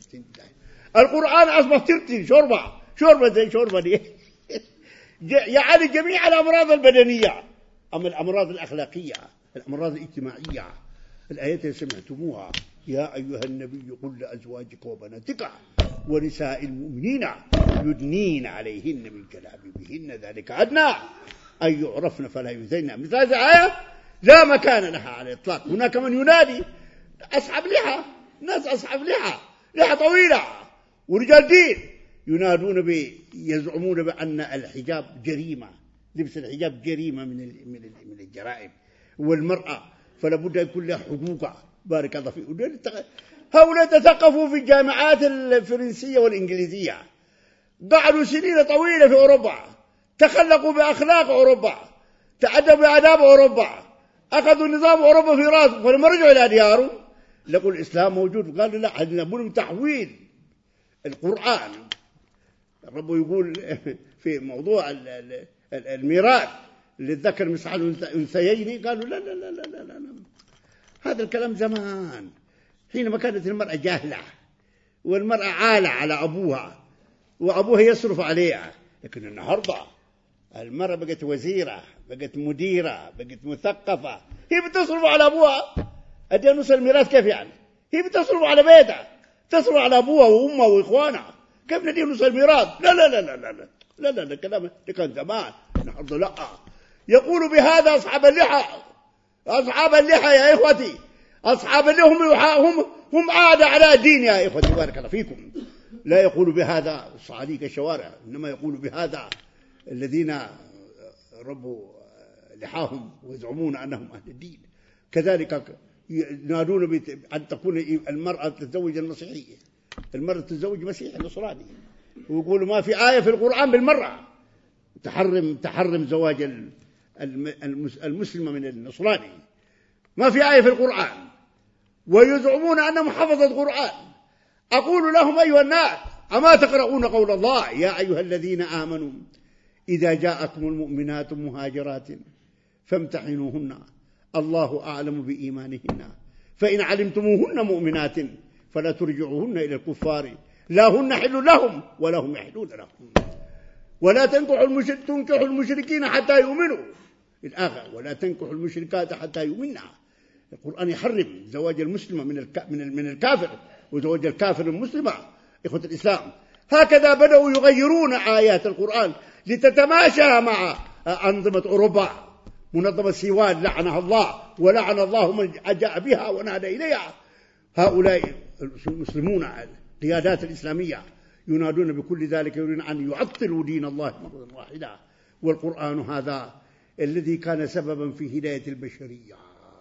القرآن أصبح ترتي شوربة شوربة زي شوربة دي يعني جميع الأمراض البدنية. أما الأمراض الأخلاقية، الأمراض الاجتماعية، الآيات اللي سمعتموها: يا أيها النبي قل لأزواجك وبناتك ونساء المؤمنين يدنين عليهن من جلابيبهن ذلك أدنى أن يعرفن فلا يؤذين. مثل هذه الآية لا مكان لها على الإطلاق. هناك من ينادي أصحاب لحى، ناس أصحاب لحى لحى طويلة ورجال دين ينادون ب يزعمون بأن الحجاب جريمة، لبس الحجاب جريمة من من من الجرائم، والمرأة فلا بد أن يكون لها حقوق. بارك الله فيك. هؤلاء تثقفوا في الجامعات الفرنسية والإنجليزية، قعدوا سنين طويلة في أوروبا، تخلقوا بأخلاق أوروبا، تأدبوا بآداب أوروبا، أخذوا نظام أوروبا في راسهم. فلما رجعوا إلى ديارهم لقوا الإسلام موجود، قالوا لا، نبون تحويل القرآن. الرب يقول في موضوع الميراث للذكر مثل الأنثيين، قالوا لا لا لا لا لا لا، هذا الكلام زمان حينما كانت المرأة جاهلة والمرأة عالة على أبوها وأبوها يصرف عليها. لكن النهاردة المرأة بقت وزيرة، بقت مديرة، بقت مثقفة، هي بتصرف على أبوها. أدي نص الميراث كيف يعني؟ هي بتصرف على بيتها، تصرف على أبوها وأمها وإخوانها، كيف ندي نص الميراث؟ لا لا لا لا لا لا لا لا لا كلام كان زمان. النهاردة لا. يقول بهذا أصحاب اللحى، أصحاب اللحى يا إخوتي، أصحاب اللحى هم هم هم عادة على دين يا إخوتي. بارك الله فيكم. لا يقول بهذا صعاليك الشوارع، إنما يقول بهذا الذين ربوا لحاهم ويزعمون أنهم أهل الدين. كذلك ينادون أن تكون المرأة تتزوج المسيحي، المرأة تتزوج مسيحي نصراني، ويقولوا ما في آية في القرآن بالمرة تحرم تحرم زواج المسلمة من النصراني، ما في آية في القرآن، ويزعمون أنهم حفظوا القرآن. أقول لهم أيها الناس: أما تقرؤون قول الله: يا أيها الذين آمنوا إذا جاءكم المؤمنات مهاجرات فامتحنوهن الله أعلم بإيمانهن فإن علمتموهن مؤمنات فلا ترجعوهن إلى الكفار لا هن حل لهم ولا هم يحلون لهم ولا تنكحوا المشرك تنكحوا المشركين حتى يؤمنوا الآخر ولا تنكحوا المشركات حتى يؤمنوا. القرآن يحرم زواج المسلمة من من الكافر وزواج الكافر المسلمة. إخوة الإسلام، هكذا بدأوا يغيرون آيات القرآن لتتماشى مع أنظمة أوروبا. منظمة سيوان لعنها الله ولعن الله من جاء بها ونادى إليها. هؤلاء المسلمون القيادات الإسلامية ينادون بكل ذلك، يريدون أن يعطلوا دين الله مرة واحدة. والقرآن هذا الذي كان سببا في هداية البشرية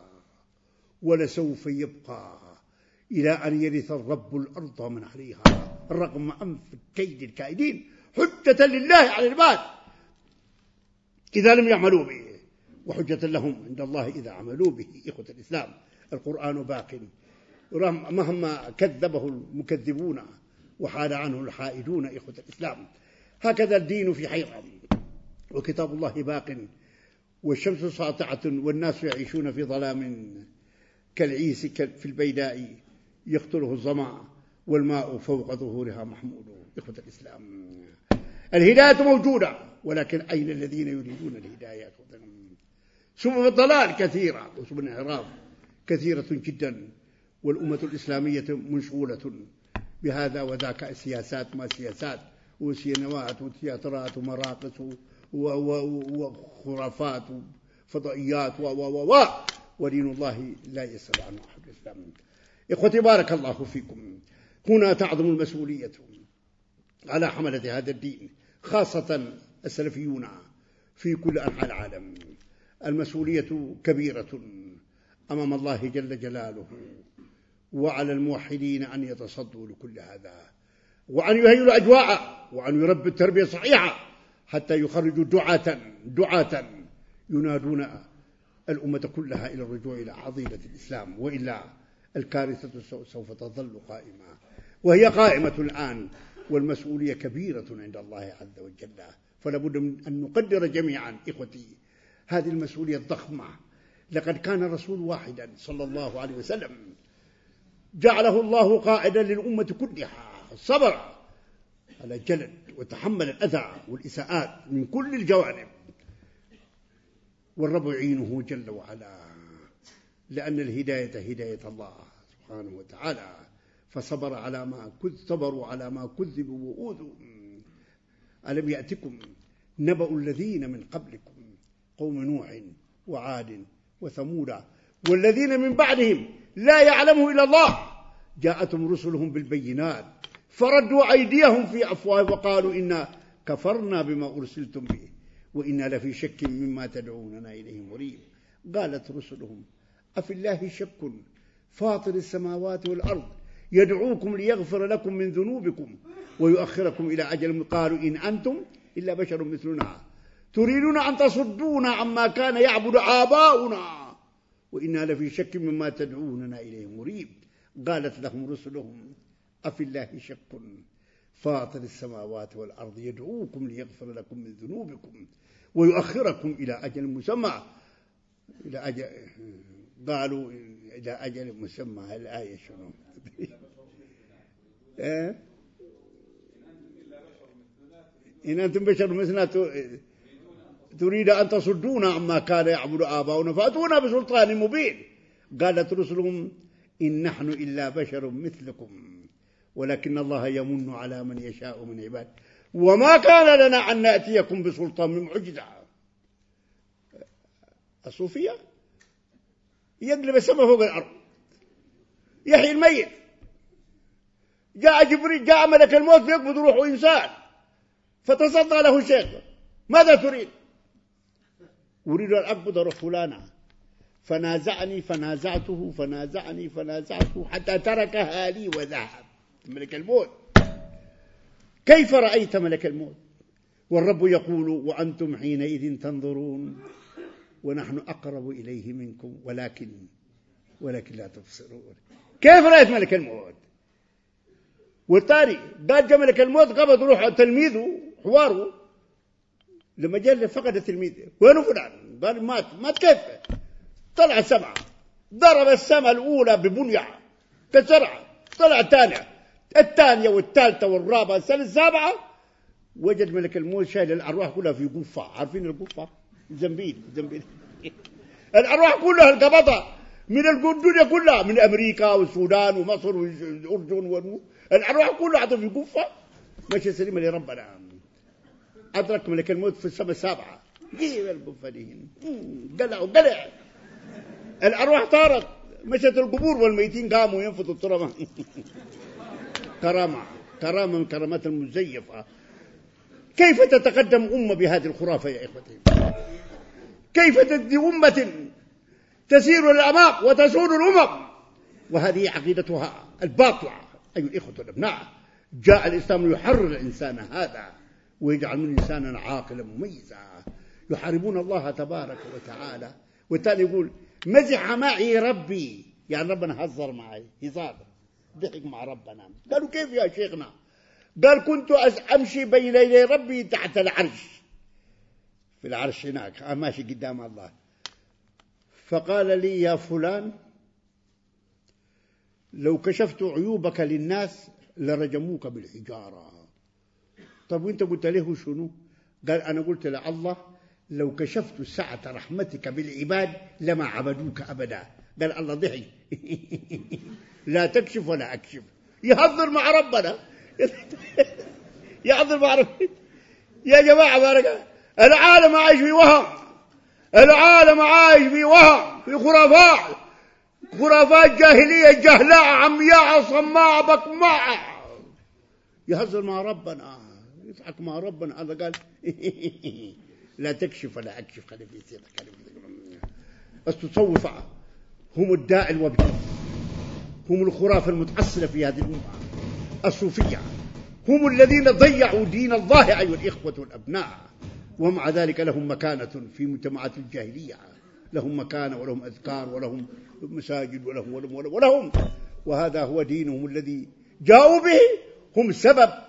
ولسوف يبقى إلى أن يرث الرب الأرض من عليها رغم أنف كيد الكائدين، حجة لله على العباد إذا لم يعملوا به وحجة لهم عند الله إذا عملوا به. إخوة الإسلام، القرآن باق مهما كذبه المكذبون وحال عنه الحائدون. إخوة الإسلام، هكذا الدين في حيرة وكتاب الله باق والشمس ساطعة والناس يعيشون في ظلام كالعيس في البيداء يقتله الظمأ والماء فوق ظهورها محمود. إخوة الإسلام، الهداية موجودة، ولكن أين الذين يريدون الهداية؟ سبب الضلال كثيرة وسبب الانحراف كثيرة جدا، والأمة الإسلامية مشغولة بهذا وذاك، السياسات ما سياسات وسينوات وتياترات ومراقص وخرافات وفضائيات و و و ودين الله لا يسأل عنه أحد. الإسلام، إخوتي بارك الله فيكم، هنا تعظم المسؤولية على حملة هذا الدين، خاصة السلفيون في كل أنحاء العالم. المسؤولية كبيرة أمام الله جل جلاله، وعلى الموحدين أن يتصدوا لكل هذا وأن يهيئوا الأجواء وأن يربوا التربية الصحيحة حتى يخرجوا دعاة دعاة ينادون الأمة كلها إلى الرجوع إلى عظيمة الإسلام، وإلا الكارثة سوف تظل قائمة، وهي قائمة الآن. والمسؤولية كبيرة عند الله عز وجل، فلا بد من أن نقدر جميعا إخوتي هذه المسؤولية الضخمة. لقد كان رسول واحدا صلى الله عليه وسلم جعله الله قائدا للأمة كلها، صبر على جلد وتحمل الأذى والإساءات من كل الجوانب، والرب يعينه جل وعلا، لأن الهداية هداية الله سبحانه وتعالى. فصبر على ما كذ صبروا على ما كذبوا وأوذوا. ألم يأتكم نبأ الذين من قبلكم قوم نوح وعاد وثمود والذين من بعدهم لا يعلمه إلا الله جاءتهم رسلهم بالبينات فردوا أيديهم في أفواه وقالوا إنا كفرنا بما أرسلتم به وإنا لفي شك مما تدعوننا إليه مريب. قالت رسلهم أفي الله شك فاطر السماوات والأرض يدعوكم ليغفر لكم من ذنوبكم ويؤخركم إلى أجل. قالوا إن أنتم إلا بشر مثلنا تريدون أن تصدونا عما كان يعبد آباؤنا وإنا لفي شك مما تدعوننا إليه مريب. قالت لهم رسلهم أفي الله شك فاطر السماوات والأرض يدعوكم ليغفر لكم من ذنوبكم ويؤخركم إلى أجل مسمى إلى أجل. قالوا إلى أجل مسمى. الآية شنو؟ إن أنتم بشر مثلنا تريد أن تصدونا عما كان يعبد آباؤنا فأتونا بسلطان مبين. قالت رسلهم إن نحن إلا بشر مثلكم ولكن الله يمن على من يشاء من عباده وما كان لنا أن نأتيكم بسلطان من معجزة. الصوفية يقلب السماء فوق الأرض يحيي الميت. جاء جبريل جاء ملك الموت يقبض روح إنسان فتصدى له شيخ ماذا تريد؟ أريد أن أقبض روح فلانا فنازعني فنازعته فنازعني فنازعته حتى تركها لي وذهب. ملك الموت كيف رأيت ملك الموت؟ والرب يقول وأنتم حينئذ تنظرون ونحن أقرب إليه منكم ولكن ولكن لا تبصرون. كيف رأيت ملك الموت؟ والتالي قال جاء ملك الموت قبض روح تلميذه حواره لما جاء فقد التلميذ وينه فلان؟ قال مات. مات كيف؟ طلع السمعة ضرب السماء الأولى ببنية كسرعة طلع الثانية الثانية والثالثة والرابعة السابعة وجد ملك الموت شايل الأرواح كلها في قفة. عارفين القفة؟ زنبيل زنبيل الأرواح كلها القبضة من الدنيا كلها من أمريكا والسودان ومصر والأردن والمو الأرواح كلها عطوا في قفة ماشي سليمة لربنا. أدرك ملك الموت في السماء السابعة جيب القفة دي قلع وقلع الأرواح طارت مشت القبور والميتين قاموا ينفضوا التراب. كرامة كرامة من كرامات المزيفة. كيف تتقدم أمة بهذه الخرافة يا إخوتي؟ كيف تدي أمة تسير الأمام وتسود الأمم وهذه عقيدتها الباطلة؟ أيها الإخوة والأبناء جاء الإسلام يحرر الإنسان هذا ويجعل من إنسانا عاقلا مميزا. يحاربون الله تبارك وتعالى والتالي يقول مزح معي ربي يعني ربنا هزر معي هزار ضحك مع ربنا. قالوا كيف يا شيخنا؟ قال كنت أمشي بين يدي ربي تحت العرش في العرش هناك ماشي قدام الله فقال لي يا فلان لو كشفت عيوبك للناس لرجموك بالحجارة. طب وانت قلت له شنو؟ قال أنا قلت لله لو كشفت سعة رحمتك بالعباد لما عبدوك أبدا. قال الله ضحك لا تكشف ولا أكشف. يهضر مع ربنا يهضر مع ربنا. يا جماعة بارك العالم عايش في وهم. العالم عايش في وهم في خرافات خرافات جاهلية جهلاء عمياء صماء بكماء. يهزر مع ربنا يضحك مع ربنا. هذا قال لا تكشف ولا أكشف. خلي في سيرك. التصوفة هم الداء الوبيل هم الخرافة المتأصلة في هذه الأمة. الصوفية هم الذين ضيعوا دين الله أيها الإخوة والأبناء ومع ذلك لهم مكانة في مجتمعات الجاهلية. لهم مكانة ولهم أذكار ولهم مساجد ولهم ولهم ولهم, ولهم. وهذا هو دينهم الذي جاءوا به. هم سبب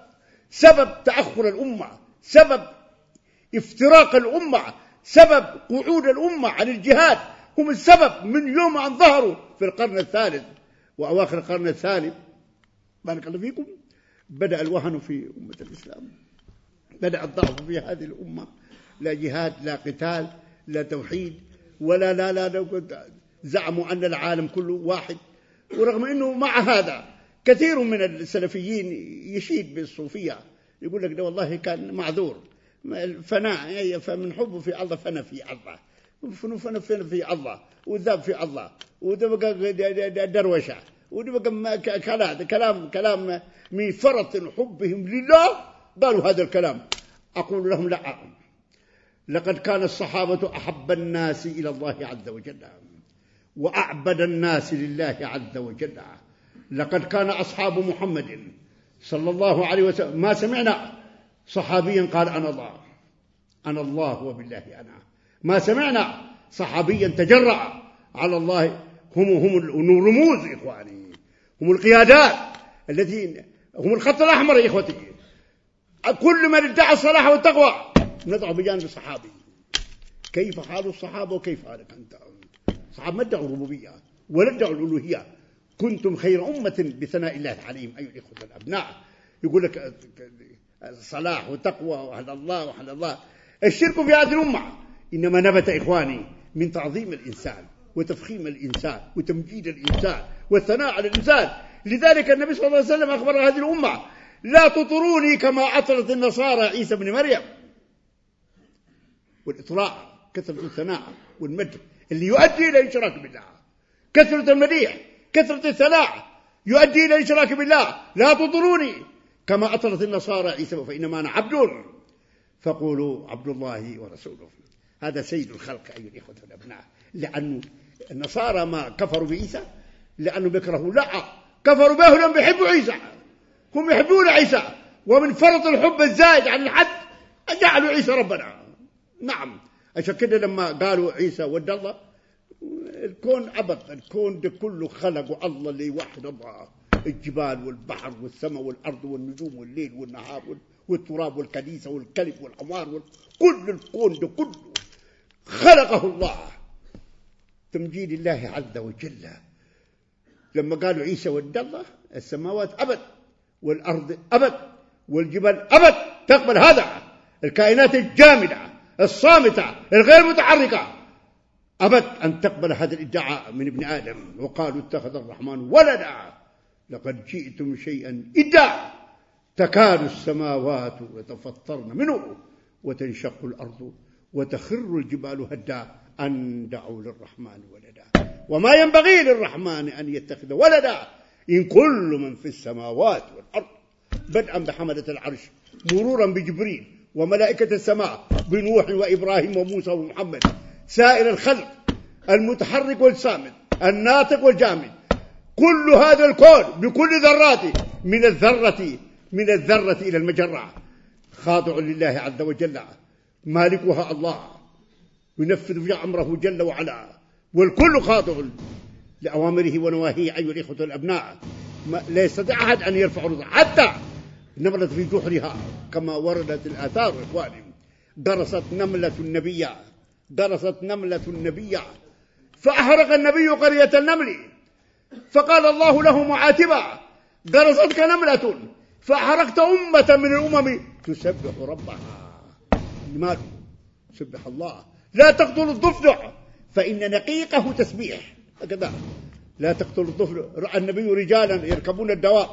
سبب تأخر الأمة، سبب افتراق الأمة، سبب قعود الأمة عن الجهاد، هم السبب من يوم أن ظهروا في القرن الثالث وأواخر القرن الثالث. بارك الله فيكم. بدأ الوهن في أمة الإسلام، بدأ الضعف في هذه الأمة، لا جهاد، لا قتال، لا توحيد، ولا لا لا, لا زعموا أن العالم كله واحد. ورغم أنه مع هذا كثير من السلفيين يشيد بالصوفية، يقول لك ده والله كان معذور، الفناء فمن حبه في الله فنى في الله، فنى فنى في الله، وذاب في الله، وده بقى دروشة، وده بقى كلام كلام كلام من فرط حبهم لله قالوا هذا الكلام. أقول لهم لا، لقد كان الصحابة أحب الناس إلى الله عز وجل وأعبد الناس لله عز وجل. لقد كان أصحاب محمد صلى الله عليه وسلم ما سمعنا صحابيا قال أنا الله أنا الله وبالله أنا، ما سمعنا صحابيا تجرأ على الله. هم هم الرموز إخواني، هم القيادات التي هم الخط الأحمر يا إخوتي. كل من ادعى الصلاح والتقوى نضع بجانب الصحابي. كيف حال الصحابة وكيف حالك أنت؟ الصحابة ما ادعوا الربوبية ولا ادعوا الألوهية. كنتم خير أمة بثناء الله عليهم أيها الإخوة الأبناء. يقول لك صلاح وتقوى وحد الله وحد الله. الشرك في هذه الأمة إنما نبت إخواني من تعظيم الإنسان وتفخيم الإنسان وتمجيد الإنسان والثناء على الإنسان. لذلك النبي صلى الله عليه وسلم أخبر هذه الأمة لا تطروني كما أطرت النصارى عيسى بن مريم. والإطراء كثرة الثناء والمدح اللي يؤدي إلى الإشراك بالله، كثرة المديح كثرة الثناء يؤدي إلى الإشراك بالله. لا تطروني كما أطرت النصارى عيسى فإنما أنا عبد فقولوا عبد الله ورسوله. هذا سيد الخلق أيها الإخوة الأبناء. لأن النصارى ما كفروا بعيسى لأنه بيكرهوا، لا، كفروا به لأنهم بيحبوا عيسى، هم يحبون عيسى، ومن فرط الحب الزائد عن الحد جعلوا عيسى ربنا. نعم، عشان كده لما قالوا عيسى ود الله الكون أبد، الكون ده كله خلقه الله اللي يوحد الله، الجبال والبحر والسماء والأرض والنجوم والليل والنهار والتراب والكنيسة والكلب والحمار، كل الكون ده كله خلقه الله تمجيد الله عز وجل. لما قالوا عيسى ود الله السماوات أبد والأرض أبد والجبال أبد تقبل هذا، الكائنات الجامدة الصامتة الغير متحركة أبد أن تقبل هذا الادعاء من ابن آدم. وقالوا اتخذ الرحمن ولدا لقد جئتم شيئا إدا تكاد السماوات يتفطرن منه وتنشق الأرض وتخر الجبال هدا أن دعوا للرحمن ولدا وما ينبغي للرحمن أن يتخذ ولدا إن كل من في السماوات والأرض، بدءا بحملة العرش مرورا بجبريل وملائكة السماء بنوح وإبراهيم وموسى ومحمد، سائر الخلق المتحرك والسامد الناطق والجامد، كل هذا الكون بكل ذراته من الذرة من الذرة إلى المجرة خاضع لله عز وجل، مالكها الله ينفذ في أمره جل وعلا، والكل خاضع لأوامره ونواهيه. أيها الإخوة الأبناء، لا يستطيع أحد أن يرفع رضا حتى نملة في جحرها كما وردت الآثار. إخواني، درست نملة النبي درست نملة النبي فأحرق النبي قرية النمل، فقال الله له معاتبا درستك نملة فأحرقت أمة من الأمم تسبح ربها. لماذا؟ سبح الله. لا تقتل الضفدع فإن نقيقه تسبيح، هكذا لا تقتل الضفدع. رأى النبي رجالا يركبون الدواب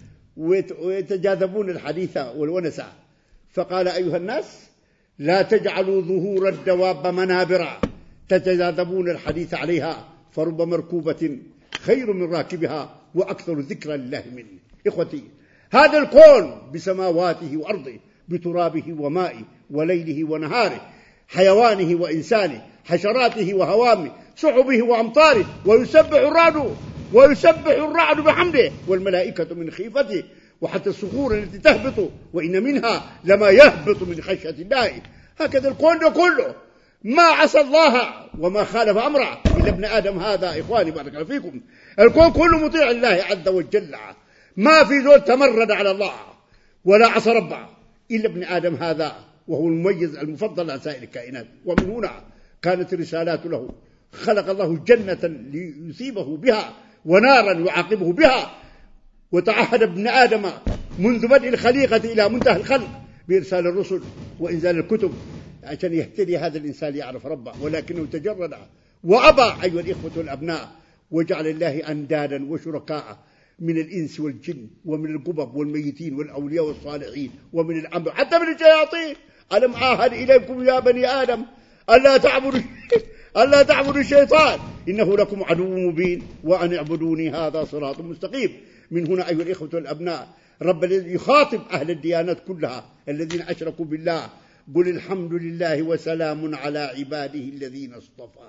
ويتجاذبون الحديث والونسة، فقال أيها الناس لا تجعلوا ظهور الدواب منابرا تتجاذبون الحديث عليها فرب مركوبة خير من راكبها وأكثر ذكرا لله منه. إخوتي، هذا الكون بسماواته وأرضه بترابه ومائه وليله ونهاره، حيوانه وإنسانه، حشراته وهوامه، سحبه وأمطاره، ويسبح الرعد ويسبح الرعد بحمده والملائكة من خيفته، وحتى الصخور التي تهبط وإن منها لما يهبط من خشية الله. هكذا الكون ده كله ما عصى الله وما خالف أمره إلا ابن آدم. هذا إخواني بارك الله فيكم، الكون كله مطيع الله عز وجل، ما في ذول تمرد على الله، ولا عصى ربه إلا ابن آدم هذا، وهو المميز المفضل على سائر الكائنات. ومن هنا كانت الرسالات له. خلق الله جنة ليصيبه بها ونارا يعاقبه بها، وتعهد ابن آدم منذ بدء الخليقة إلى منتهى الخلق بإرسال الرسل وإنزال الكتب عشان يهتدي هذا الإنسان يعرف ربه، ولكنه تجرد وأبى أيها الإخوة والأبناء، وجعل الله أندادا وشركاء من الإنس والجن ومن القبب والميتين والأولياء والصالحين ومن الأمر حتى من الشياطين. ألم عاهد إليكم يا بني آدم ألا تعبدوا ألا تعبدوا الشيطان إنه لكم عدو مبين وأن اعبدوني هذا صراط مستقيم. من هنا أيها الإخوة والأبناء رب يخاطب أهل الديانات كلها الذين أشركوا بالله: قل الحمد لله وسلام على عباده الذين اصطفى.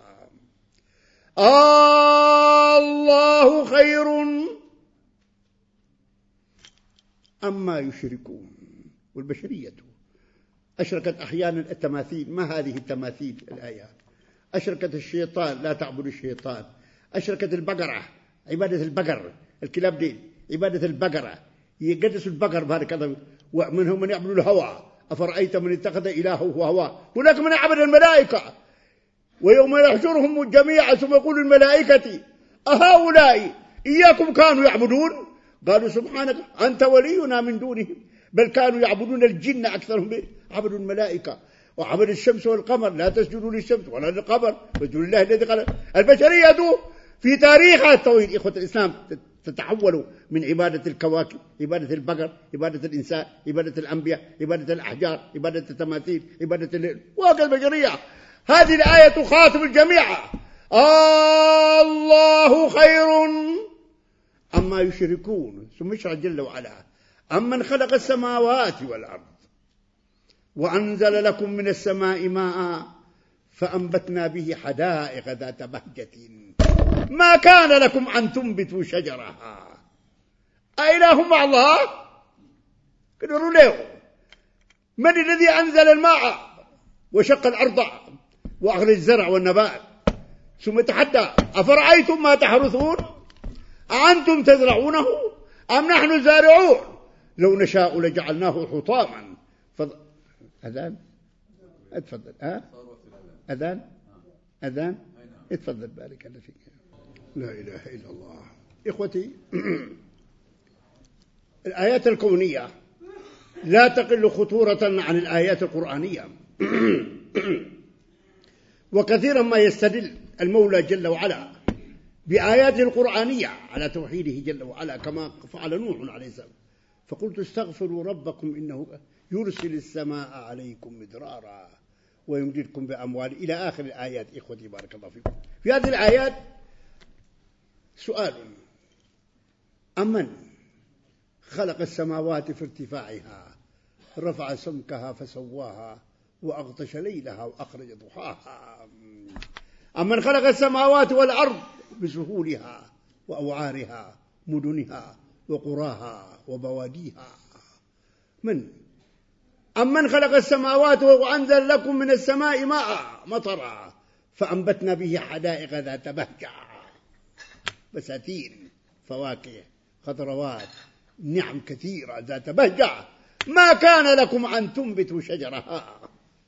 آه الله خير أما يشركون. والبشرية أشركت أحيانا التماثيل. ما هذه التماثيل؟ الآيات أشركت الشيطان، لا تعبد الشيطان. أشركت البقرة، عبادة البقر، الكلاب دي عبادة البقرة، يقدسوا البقر بارك الله. ومنهم من يعبد الهوى، أفرأيت من اتخذ إلهه هواه. هناك من يعبد الملائكة، ويوم يحشرهم جميعا ثم يقول الملائكة أهؤلاء إياكم كانوا يعبدون؟ قالوا سبحانك أنت ولينا من دونهم بل كانوا يعبدون الجن أكثرهم به. عبدوا الملائكة وعبد الشمس والقمر، لا تسجدوا للشمس ولا للقمر واسجدوا لله الذي خلق. البشرية في تاريخها الطويل إخوة الإسلام تتحول من عبادة الكواكب، عبادة البقر، عبادة الإنسان، عبادة الأنبياء، عبادة الأحجار، عبادة التماثيل، عبادة الليل، وهكذا البشرية. هذه الآية تخاطب الجميع: آه الله خير أما يشركون. ثم يشرع جل وعلا: أمن خلق السماوات والأرض وأنزل لكم من السماء ماء فأنبتنا به حدائق ذات بهجة ما كان لكم أن تنبتوا شجرها أإله مع الله؟ قالوا له: من الذي أنزل الماء وشق الأرض وأخرج الزرع والنبات ثم تحدى أفرأيتم ما تحرثون أأنتم تزرعونه أم نحن الزارعون لو نشاء لجعلناه حطاما فض... أذان اتفضل. أه؟ أذان أذان اتفضل بارك الله فيك. لا إله إلا الله. إخوتي الآيات الكونية لا تقل خطورة عن الآيات القرآنية. وكثيرا ما يستدل المولى جل وعلا بآياته القرآنية على توحيده جل وعلا كما فعل نوح عليه السلام: فقلت استغفروا ربكم إنه يرسل السماء عليكم مدرارا ويمددكم بأموال إلى آخر الآيات. إخوتي بارك الله فيكم. في هذه الآيات سؤال: أمن خلق السماوات في ارتفاعها رفع سمكها فسواها وأغطش ليلها وأخرج ضحاها؟ أمن خلق السماوات والأرض بسهولها وأوعارها مدنها وقراها وبواديها؟ من؟ أمن خلق السماوات وأنزل لكم من السماء ماء مطرا فأنبتنا به حدائق ذات بهجة، بساتين، فواكه، خضروات، نعم كثيرة ذات بهجة ما كان لكم أن تنبتوا شجرها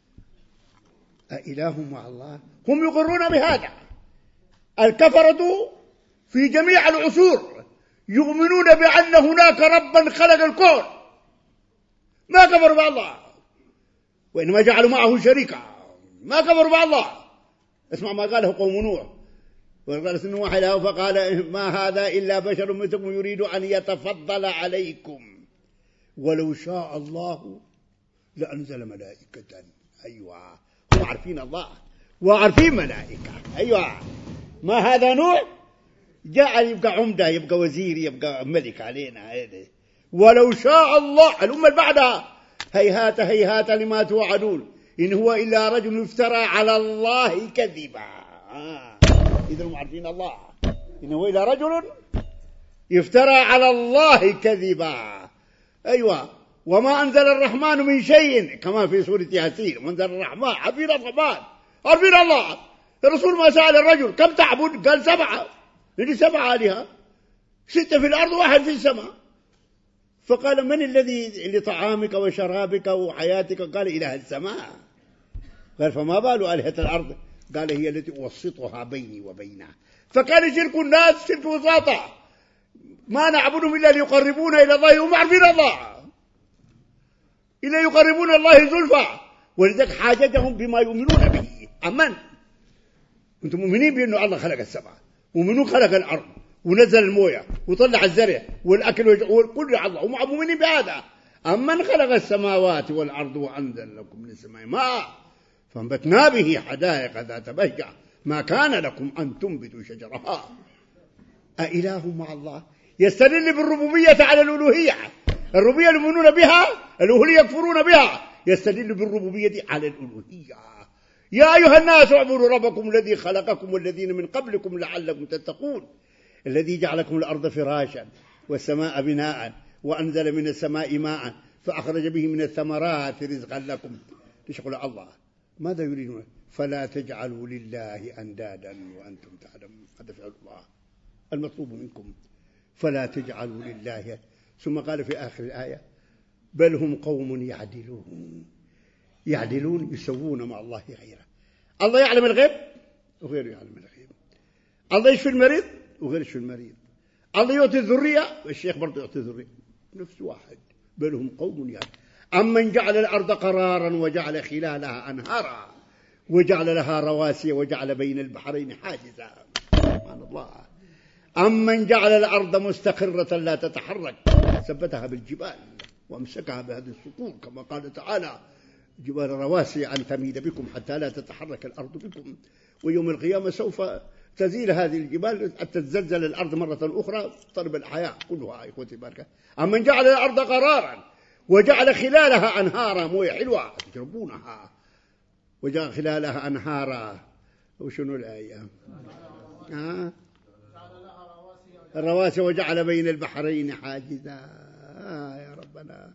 أإله مع الله؟ هم يقرون بهذا. الكفرة في جميع العصور يؤمنون بأن هناك ربا خلق الكون، ما كفروا بالله، وإنما جعلوا معه شريكا، ما كفروا بالله. اسمع ما قاله قوم نوح: وقال نوح له فقال ما هذا إلا بشر مثلكم يريد أن يتفضل عليكم ولو شاء الله لأنزل ملائكة. أيوة، هم عارفين الله وعارفين ملائكة. أيوة، ما هذا نوح جاء يبقى عمدة، يبقى وزير، يبقى ملك علينا. هذا ولو شاء الله. الأمة بعدها: هيهات هيهات لما توعدون إن هو إلا رجل يفترى على الله كذبا. آه. إذا هم عارفين الله، إن هو إلا رجل يفترى على الله كذبا. أيوة، وما أنزل الرحمن من شيء كما في سورة ياسين: وأنزل الرحمن، عارفين الرحمن، عارفين الله. الرسول ما سأل الرجل كم تعبد؟ قال سبعة. لدي سبعة آلهة، ستة في الأرض واحد في السماء. فقال من الذي لطعامك وشرابك وحياتك؟ قال إله السماء. قال فما بال آلهة الأرض؟ قال هي التي أوسطها بيني وبينها. فكان شرك الناس شرك وساطة، ما نعبدهم إلا ليقربونا إلى الله، وهم عارفين الله، إلا يقربون الله زلفى. ولذلك حاجتهم بما يؤمنون به. أمن أنتم مؤمنين بأنه الله خلق السماء، ومنه خلق الأرض ونزل المويه وطلع الزرع والأكل وكل الله، ومع مؤمنين بهذا. أمن خلق السماوات والأرض وأنزل لكم من السماء ماء فانبتنا به حدائق ذات بهجة ما كان لكم أن تنبتوا شجرها أإله مع الله. يستدل بالربوبية على الألوهية. الربوبية يؤمنون بها، الألوهية يكفرون بها. يستدل بالربوبية على الألوهية. يا أيها الناس اعبدوا ربكم الذي خلقكم والذين من قبلكم لعلكم تتقون الذي جعلكم الأرض فراشا والسماء بناء وأنزل من السماء ماء فأخرج به من الثمرات رزقا لكم. تشغل الله ماذا يريدون؟ فلا تجعلوا لله أندادا وأنتم تعلمون. هذا فعل الله المطلوب منكم. فلا تجعلوا لله. ثم قال في آخر الآية بل هم قوم يعدلون. يعدلون يسوون مع الله غيره. الله يعلم الغيب وغيره يعلم الغيب. الله يشفي المريض وغير يشفي المريض. الله يعطي الذرية والشيخ برضه يعطي الذرية، نفس واحد. بل هم قوم يعدلون. أمن جعل الأرض قرارا وجعل خلالها أنهارا وجعل لها رواسي وجعل بين البحرين حاجزا. سبحان الله. أمن جعل الأرض مستقرة لا تتحرك ثبتها بالجبال وامسكها بهذه الصخور كما قال تعالى جبال رواسي أن تميد بكم حتى لا تتحرك الأرض بكم. ويوم القيامة سوف تزيل هذه الجبال حتى تزلزل الأرض مرة أخرى طلب الحياة كلها. إخوتي بارك. أمن جعل الأرض قرارا وجعل خلالها أنهارا موية حلوة تشربونها وجعل خلالها أنهارا. وشنو الآية؟ آه؟ الرواسي وجعل بين البحرين حاجزا. آه يا ربنا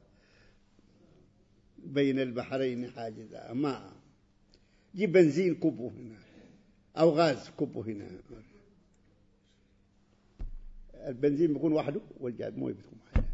بين البحرين حاجزا. ما جيب بنزين كبه هنا أو غاز كبه هنا. البنزين بيكون وحده والجاز مويه بتكون وحده.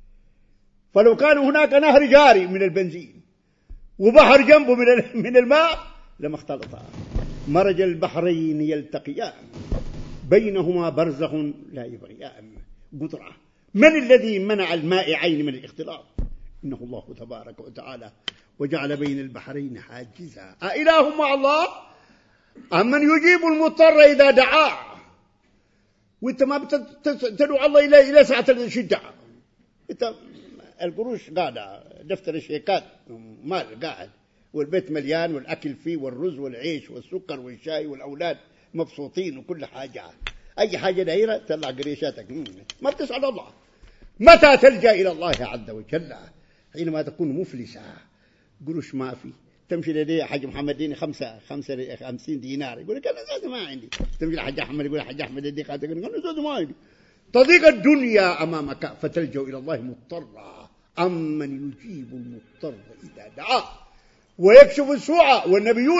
فلو كان هناك نهر جاري من البنزين وبحر جنبه من من الماء لما اختلطا. مرج البحرين يلتقيان بينهما برزخ لا يبغيان. قدرة. من الذي منع الماء عين من الاختلاط؟ إنه الله تبارك وتعالى. وجعل بين البحرين حاجزا. أإله مع الله؟ أمن يجيب المضطر إذا دعاه. وانت ما بتدعو الله إلى إلى ساعة الشدة. انت القروش قاعدة، دفتر الشيكات مال قاعد، والبيت مليان والأكل فيه والرز والعيش والسكر والشاي والأولاد مبسوطين وكل حاجة. أي حاجة دايرة تطلع قريشاتك ما بتسأل الله. متى تلجأ إلى الله عز وجل؟ حينما تكون مفلسة قروش ما في. تمشي لدي حاج محمد ديني خمسة خمسة خمسين دينار يقول لك أنا زاد ما عندي. تمشي لحاج أحمد يقول حاج أحمد دي قاتل يقول أنا زاد ما عندي. تضيق الدنيا أمامك فتلجأ إلى الله مضطرا. أمن يجيب المضطر إذا دعاه ويكشف السوء. والنبيون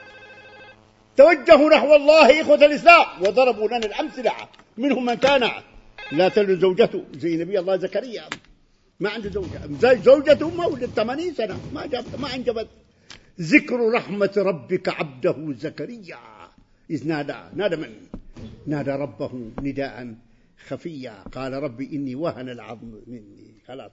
توجهوا نحو الله إخوة الإسلام وضربوا لنا الأمثلة. منهم من كان لا تلد زوجته زي نبي الله زكريا ما عنده زوجة، زوجته مولد ثمانين سنة ما جابت ما أنجبت. ذكر رحمة ربك عبده زكريا إذ نادى. نادى من؟ نادى ربه نداء خفيا قال ربي إني وهن العظم مني خلاص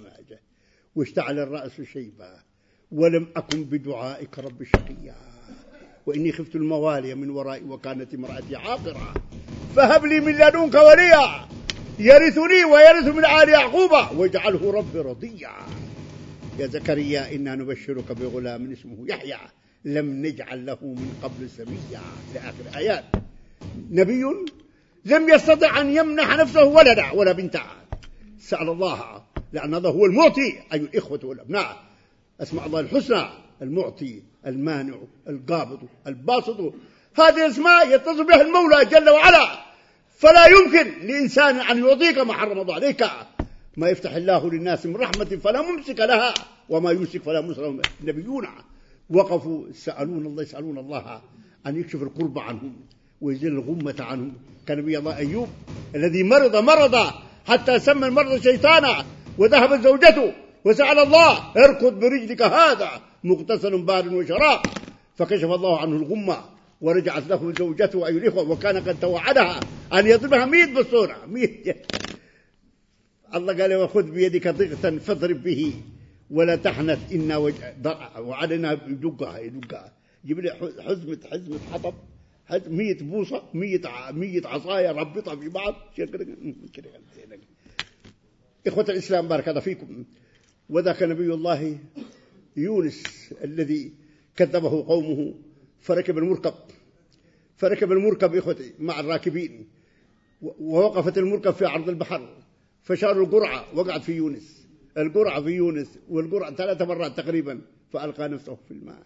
واشتعل الرأس شيبا ولم أكن بدعائك رب شقيا وإني خفت الموالي من ورائي وكانت امرأتي عاقرة فهب لي من لدنك وليا يرثني ويرث من آل يعقوب واجعله ربي رضيا. يا زكريا إنا نبشرك بغلام اسمه يحيى لم نجعل له من قبل سميا لآخر آيات. نبي لم يستطع أن يمنح نفسه ولدا ولا بنتا. سأل الله لأن هذا هو المعطي. أي الإخوة والأبناء أسماء الله الحسنى المعطي المانع القابض الباسط. هذه الأسماء يتصل بها المولى جل وعلا. فلا يمكن لإنسان أن يعطيك ما حرم الله عليك. ما يفتح الله للناس من رحمة فلا ممسك لها وما يمسك فلا مرسل. النبيون وقفوا سألون الله يسألون الله أن يكشف القرب عنهم ويزيل الغمة عنهم. كان نبي الله أيوب الذي مرض مرض حتى سمى المرض شيطانا وذهبت زوجته وسأل الله اركض برجلك هذا مغتسل بارد وشراب، فكشف الله عنه الغمة ورجعت له زوجته. أيها الإخوة، وكان قد توعدها أن يضربها مئة بالصورة مئة. الله قال وخذ بيدك ضغطا فاضرب به ولا تحنث إنا وعدنا يدقها يدقها جيب لي حزمة حزمة حطب مية بوصة مية مية عصاية ربطها في بعض. إخوة الإسلام بارك الله فيكم، وذاك نبي الله يونس الذي كذبه قومه فركب المركب فركب المركب إخوتي مع الراكبين، ووقفت المركب في عرض البحر، فشاروا القرعة وقعت في يونس، القرعة في يونس والقرعة ثلاث مرات تقريبا، فألقى نفسه في الماء.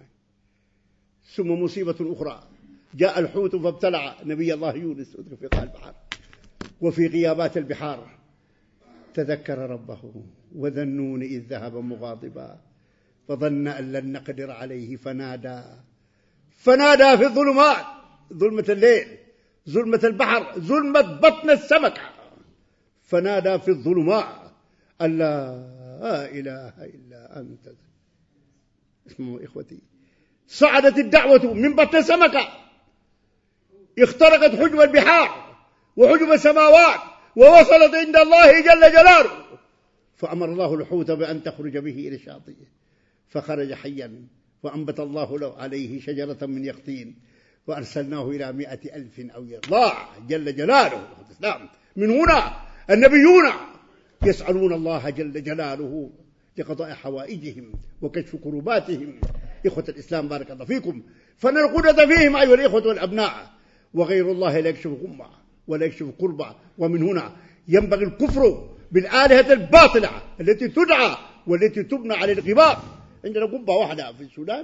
ثم مصيبة أخرى، جاء الحوت فابتلع نبي الله يونس في قاع البحر. وفي غيابات البحار تذكر ربه وذنون إذ ذهب مغاضبا فظن أن لن نقدر عليه فنادى فنادى في الظلمات، ظلمة الليل، ظلمة البحر، ظلمة بطن السمكة، فنادى في الظلمات أن لا إله إلا أنت. اسمعوا إخوتي، صعدت الدعوة من بطن السمكة، اخترقت حجب البحار وحجب السماوات ووصلت عند الله جل جلاله، فأمر الله الحوت بأن تخرج به إلى الشاطئ، فخرج حيا، وأنبت الله له عليه شجرة من يقطين، وأرسلناه إلى مئة ألف أو الله جل جلاله. من هنا النبيون يسألون الله جل جلاله لقضاء حوائجهم وكشف كرباتهم. إخوة الإسلام بارك الله فيكم، فإن القدرة فيهم أيها الإخوة والأبناء، وغير الله لا يكشف غمة ولا يكشف قربة. ومن هنا ينبغي الكفر بالآلهة الباطلة التي تدعى والتي تبنى على الغبار. عندنا قبة واحدة في السودان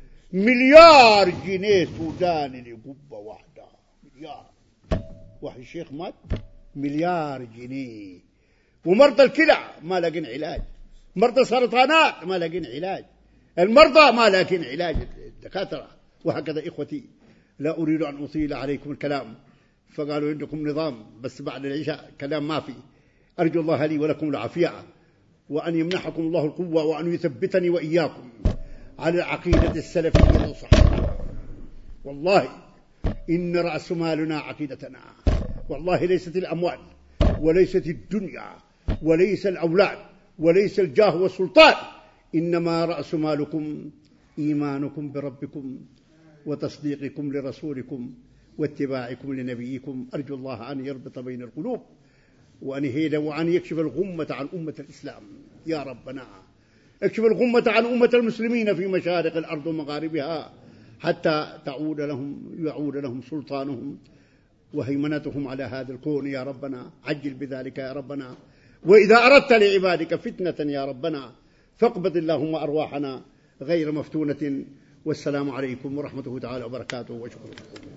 مليار جنيه سوداني لقبة واحدة، مليار. واحد الشيخ مات مليار جنيه. ومرضى الكلى ما لاقين علاج، مرضى السرطانات ما لاقين علاج، المرضى ما لاقين علاج، الدكاترة. وهكذا إخوتي، لا أريد أن أطيل عليكم الكلام، فقالوا عندكم نظام بس بعد العشاء كلام ما في. أرجو الله لي ولكم العافية، وأن يمنحكم الله القوة، وأن يثبتني وإياكم على العقيدة السلفية الصحيحة. والله إن رأس مالنا عقيدتنا، والله ليست الأموال وليست الدنيا وليس الأولاد وليس الجاه والسلطان، إنما رأس مالكم إيمانكم بربكم وتصديقكم لرسولكم واتباعكم لنبيكم. أرجو الله أن يربط بين القلوب وأن يهيل وأن يكشف الغمة عن أمة الإسلام. يا ربنا اكشف الغمة عن أمة المسلمين في مشارق الأرض ومغاربها، حتى تعود لهم يعود لهم سلطانهم وهيمنتهم على هذا الكون. يا ربنا عجل بذلك يا ربنا. وإذا أردت لعبادك فتنة يا ربنا فاقبض اللهم أرواحنا غير مفتونة. والسلام عليكم ورحمة الله تعالى وبركاته وشكرا.